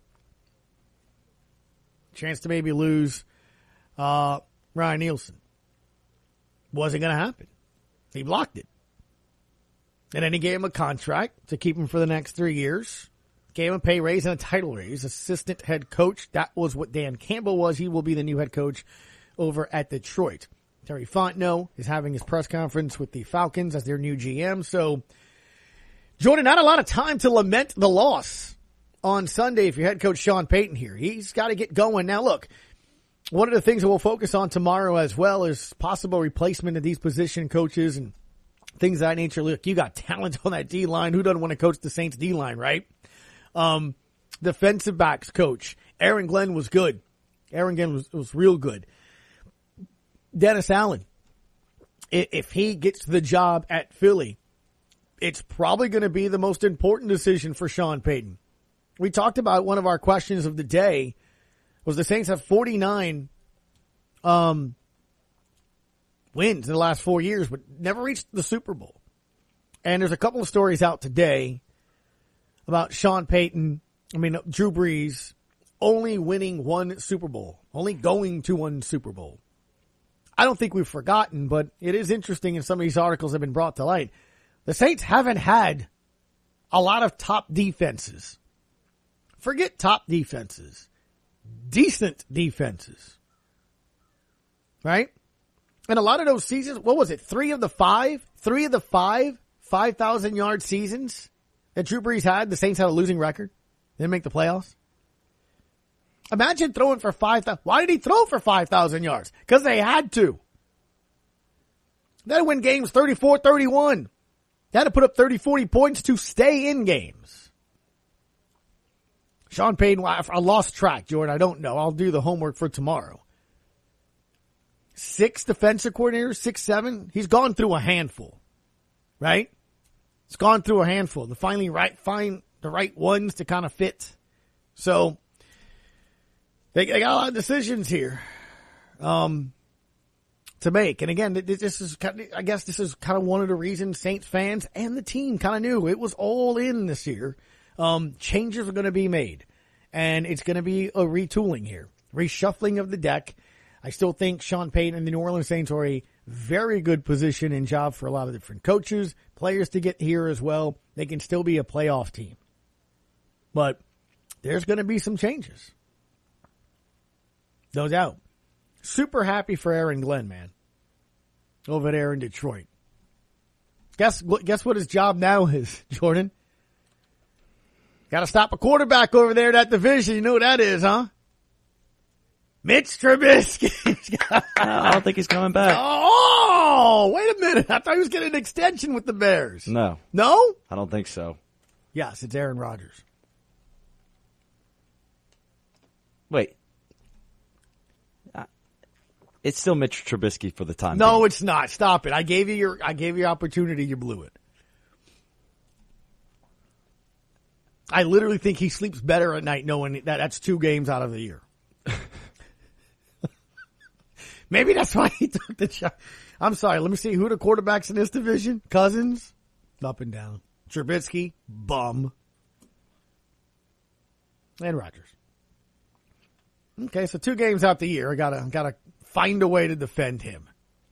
Chance to maybe lose uh, Ryan Nielsen. Wasn't going to happen. He blocked it. And then he gave him a contract to keep him for the next three years. Gave him a pay raise and a title raise. Assistant head coach. That was what Dan Campbell was. He will be the new head coach over at Detroit. Terry Fontenot is having his press conference with the Falcons as their new G M. So, Jordan, not a lot of time to lament the loss on Sunday if you're head coach Sean Payton here. He's got to get going. Now, look, one of the things that we'll focus on tomorrow as well is possible replacement of these position coaches and things of that nature. Look, you got talent on that D-line. Who doesn't want to coach the Saints D-line, right? Um, defensive backs coach. Aaron Glenn was good. Aaron Glenn was, was real good. Dennis Allen, if he gets the job at Philly, it's probably going to be the most important decision for Sean Payton. We talked about one of our questions of the day was the Saints have forty-nine um, wins in the last four years, but never reached the Super Bowl. And there's a couple of stories out today about Sean Payton, I mean, Drew Brees, only winning one Super Bowl, only going to one Super Bowl. I don't think we've forgotten, but it is interesting, and some of these articles have been brought to light. The Saints haven't had a lot of top defenses. Forget top defenses. Decent defenses. Right? And a lot of those seasons, what was it? Three of the five? Three of the five five thousand yard seasons that Drew Brees had, the Saints had a losing record. They didn't make the playoffs. Imagine throwing for five thousand. Why did he throw for five thousand yards? Because they had to. They had to win games thirty-four thirty-one. They had to put up thirty, forty points to stay in games. Sean Payton, I lost track, Jordan. I don't know. I'll do the homework for tomorrow. Six defensive coordinators, six, seven. He's gone through a handful, right? He's gone through a handful to finally right, find the right ones to kind of fit. So, they, they got a lot of decisions here um, to make. And again, this is kind of, I guess this is kind of one of the reasons Saints fans and the team kind of knew it was all in this year. Um, changes are going to be made, and it's going to be a retooling here, reshuffling of the deck. I still think Sean Payton and the New Orleans Saints are a very good position and job for a lot of different coaches, players to get here as well. They can still be a playoff team, but there's going to be some changes. No doubt. Super happy for Aaron Glenn, man, over there in Detroit. Guess, guess what his job now is, Jordan? Got to stop a quarterback over there in that division. You know what that is, huh? Mitch Trubisky. I don't think he's coming back. Oh, wait a minute. I thought he was getting an extension with the Bears. No. No? I don't think so. Yes, it's Aaron Rodgers. Wait. Uh, it's still Mitch Trubisky for the time No, being. it's not. Stop it. I gave you your I gave you your opportunity. You blew it. I literally think he sleeps better at night knowing that that's two games out of the year. Maybe that's why he took the shot. I'm sorry. Let me see. Who are the quarterbacks in this division? Cousins? Up and down. Trubisky? Bum. And Rodgers. Okay, so two games out the year. I gotta, gotta find a way to defend him.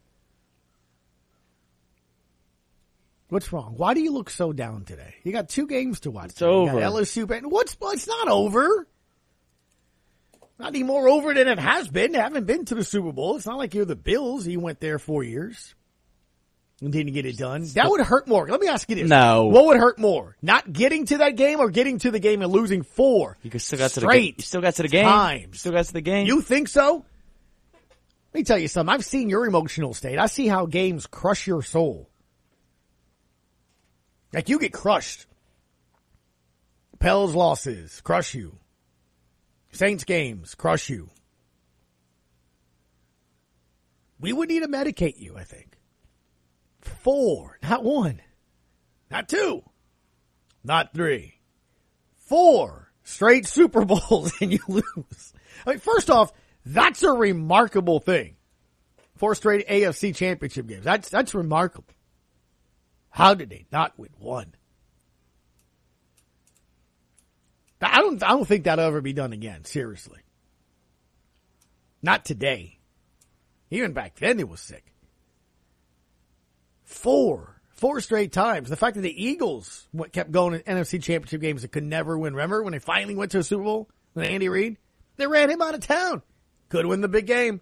What's wrong? Why do you look so down today? You got two games to watch. It's over. You got L S U. What's, well, it's not over. Not any more over than it has been. They haven't been to the Super Bowl. It's not like you're the Bills. You went there four years and didn't get it done. That would hurt more. Let me ask you this. No. What would hurt more? Not getting to that game or getting to the game and losing four You still got to the straight game. You still got to the game. times. You still got to the game. You think so? Let me tell you something. I've seen your emotional state. I see how games crush your soul. Like, you get crushed. Pels losses crush you. Saints games crush you. We would need to medicate you, I think. Four, not one, not two. not three, four straight Super Bowls and you lose. I mean, first off, that's a remarkable thing. Four straight A F C championship games. That's, that's remarkable. How did they not win one? I don't, I don't think that'll ever be done again. Seriously. Not today. Even back then it was sick. Four. Four straight times. The fact that the Eagles kept going in N F C championship games that could never win. Remember when they finally went to a Super Bowl with Andy Reid? They ran him out of town. Could win the big game.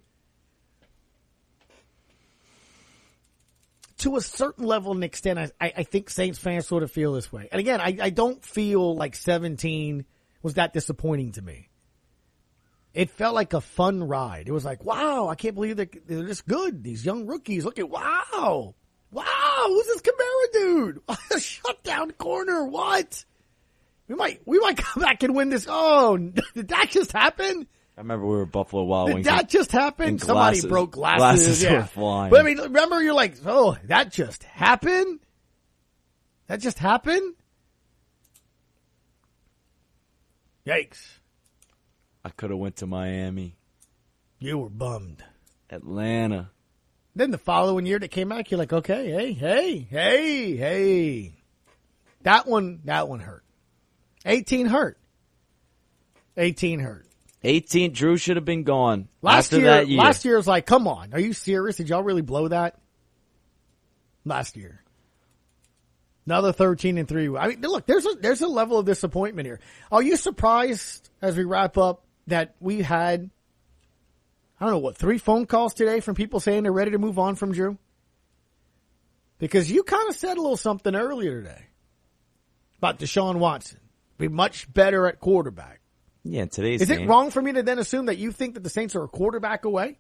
To a certain level and extent, I, I think Saints fans sort of feel this way. And again, I, I don't feel like seventeen was that disappointing to me. It felt like a fun ride. It was like, wow, I can't believe they're, they're this good. These young rookies. Look at, wow. Wow, who's this Kamara dude? Shutdown corner, what? We might, we might come back and win this. Oh, did that just happen? I remember we were Buffalo Wild Did Wings. that just happen? Somebody glasses, broke glasses. Glasses yeah. were flying. But I mean, remember you're like, oh, that just happened? That just happened? Yikes. I could have went to Miami. You were bummed. Atlanta. Then the following year that came back, you're like, okay, hey, hey, hey, hey. That one, that one hurt. eighteen hurt. eighteen hurt. eighteen, Drew should have been gone. Last after year, that year. last year was like, come on, are you serious? Did y'all really blow that? Last year. Another thirteen and three. I mean, look, there's a, there's a level of disappointment here. Are you surprised as we wrap up that we had, I don't know what, three phone calls today from people saying they're ready to move on from Drew? Because you kind of said a little something earlier today about Deshaun Watson. Be much better at quarterback. Yeah, in today's Is game. it wrong for me to then assume that you think that the Saints are a quarterback away?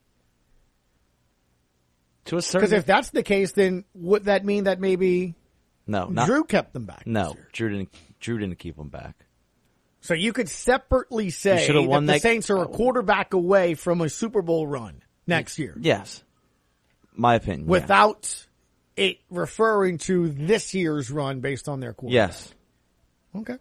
To a certain Because if that's the case, then would that mean that maybe no, not, Drew kept them back? No, Drew didn't. Drew didn't keep them back. So you could separately say should've that won the that- Saints are a quarterback away from a Super Bowl run next year. Yes, my opinion. Without it referring to this year's run based on their quarterback. Yes. Okay.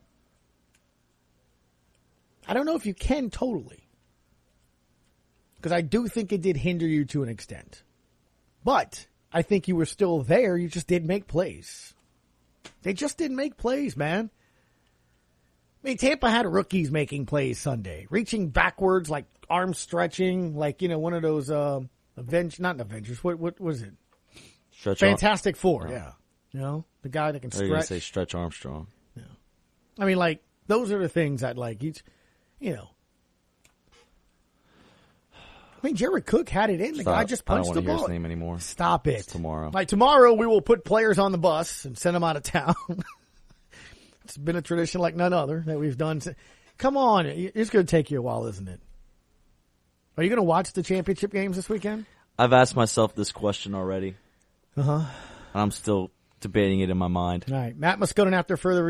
I don't know if you can totally. Because I do think it did hinder you to an extent. But I think you were still there. You just didn't make plays. They just didn't make plays, man. I mean, Tampa had rookies making plays Sunday. Reaching backwards, like arm stretching, like, you know, one of those, uh, Avengers, not Avengers, what, what was it? Stretch Fantastic Four, Oh. yeah. You know, the guy that can I was going to stretch. say Stretch Armstrong. I mean, like, those are the things that, like, you, you know. I mean, Jared Cook had it in. The Stop. guy just I don't punched wanna the hear ball. his name anymore. Stop it. It's tomorrow. Like, tomorrow we will put players on the bus and send them out of town. It's been a tradition like none other that we've done. Come on. It's going to take you a while, isn't it? Are you going to watch the championship games this weekend? I've asked myself this question already. Uh-huh. I'm still debating it in my mind. All right. Matt Moscone after further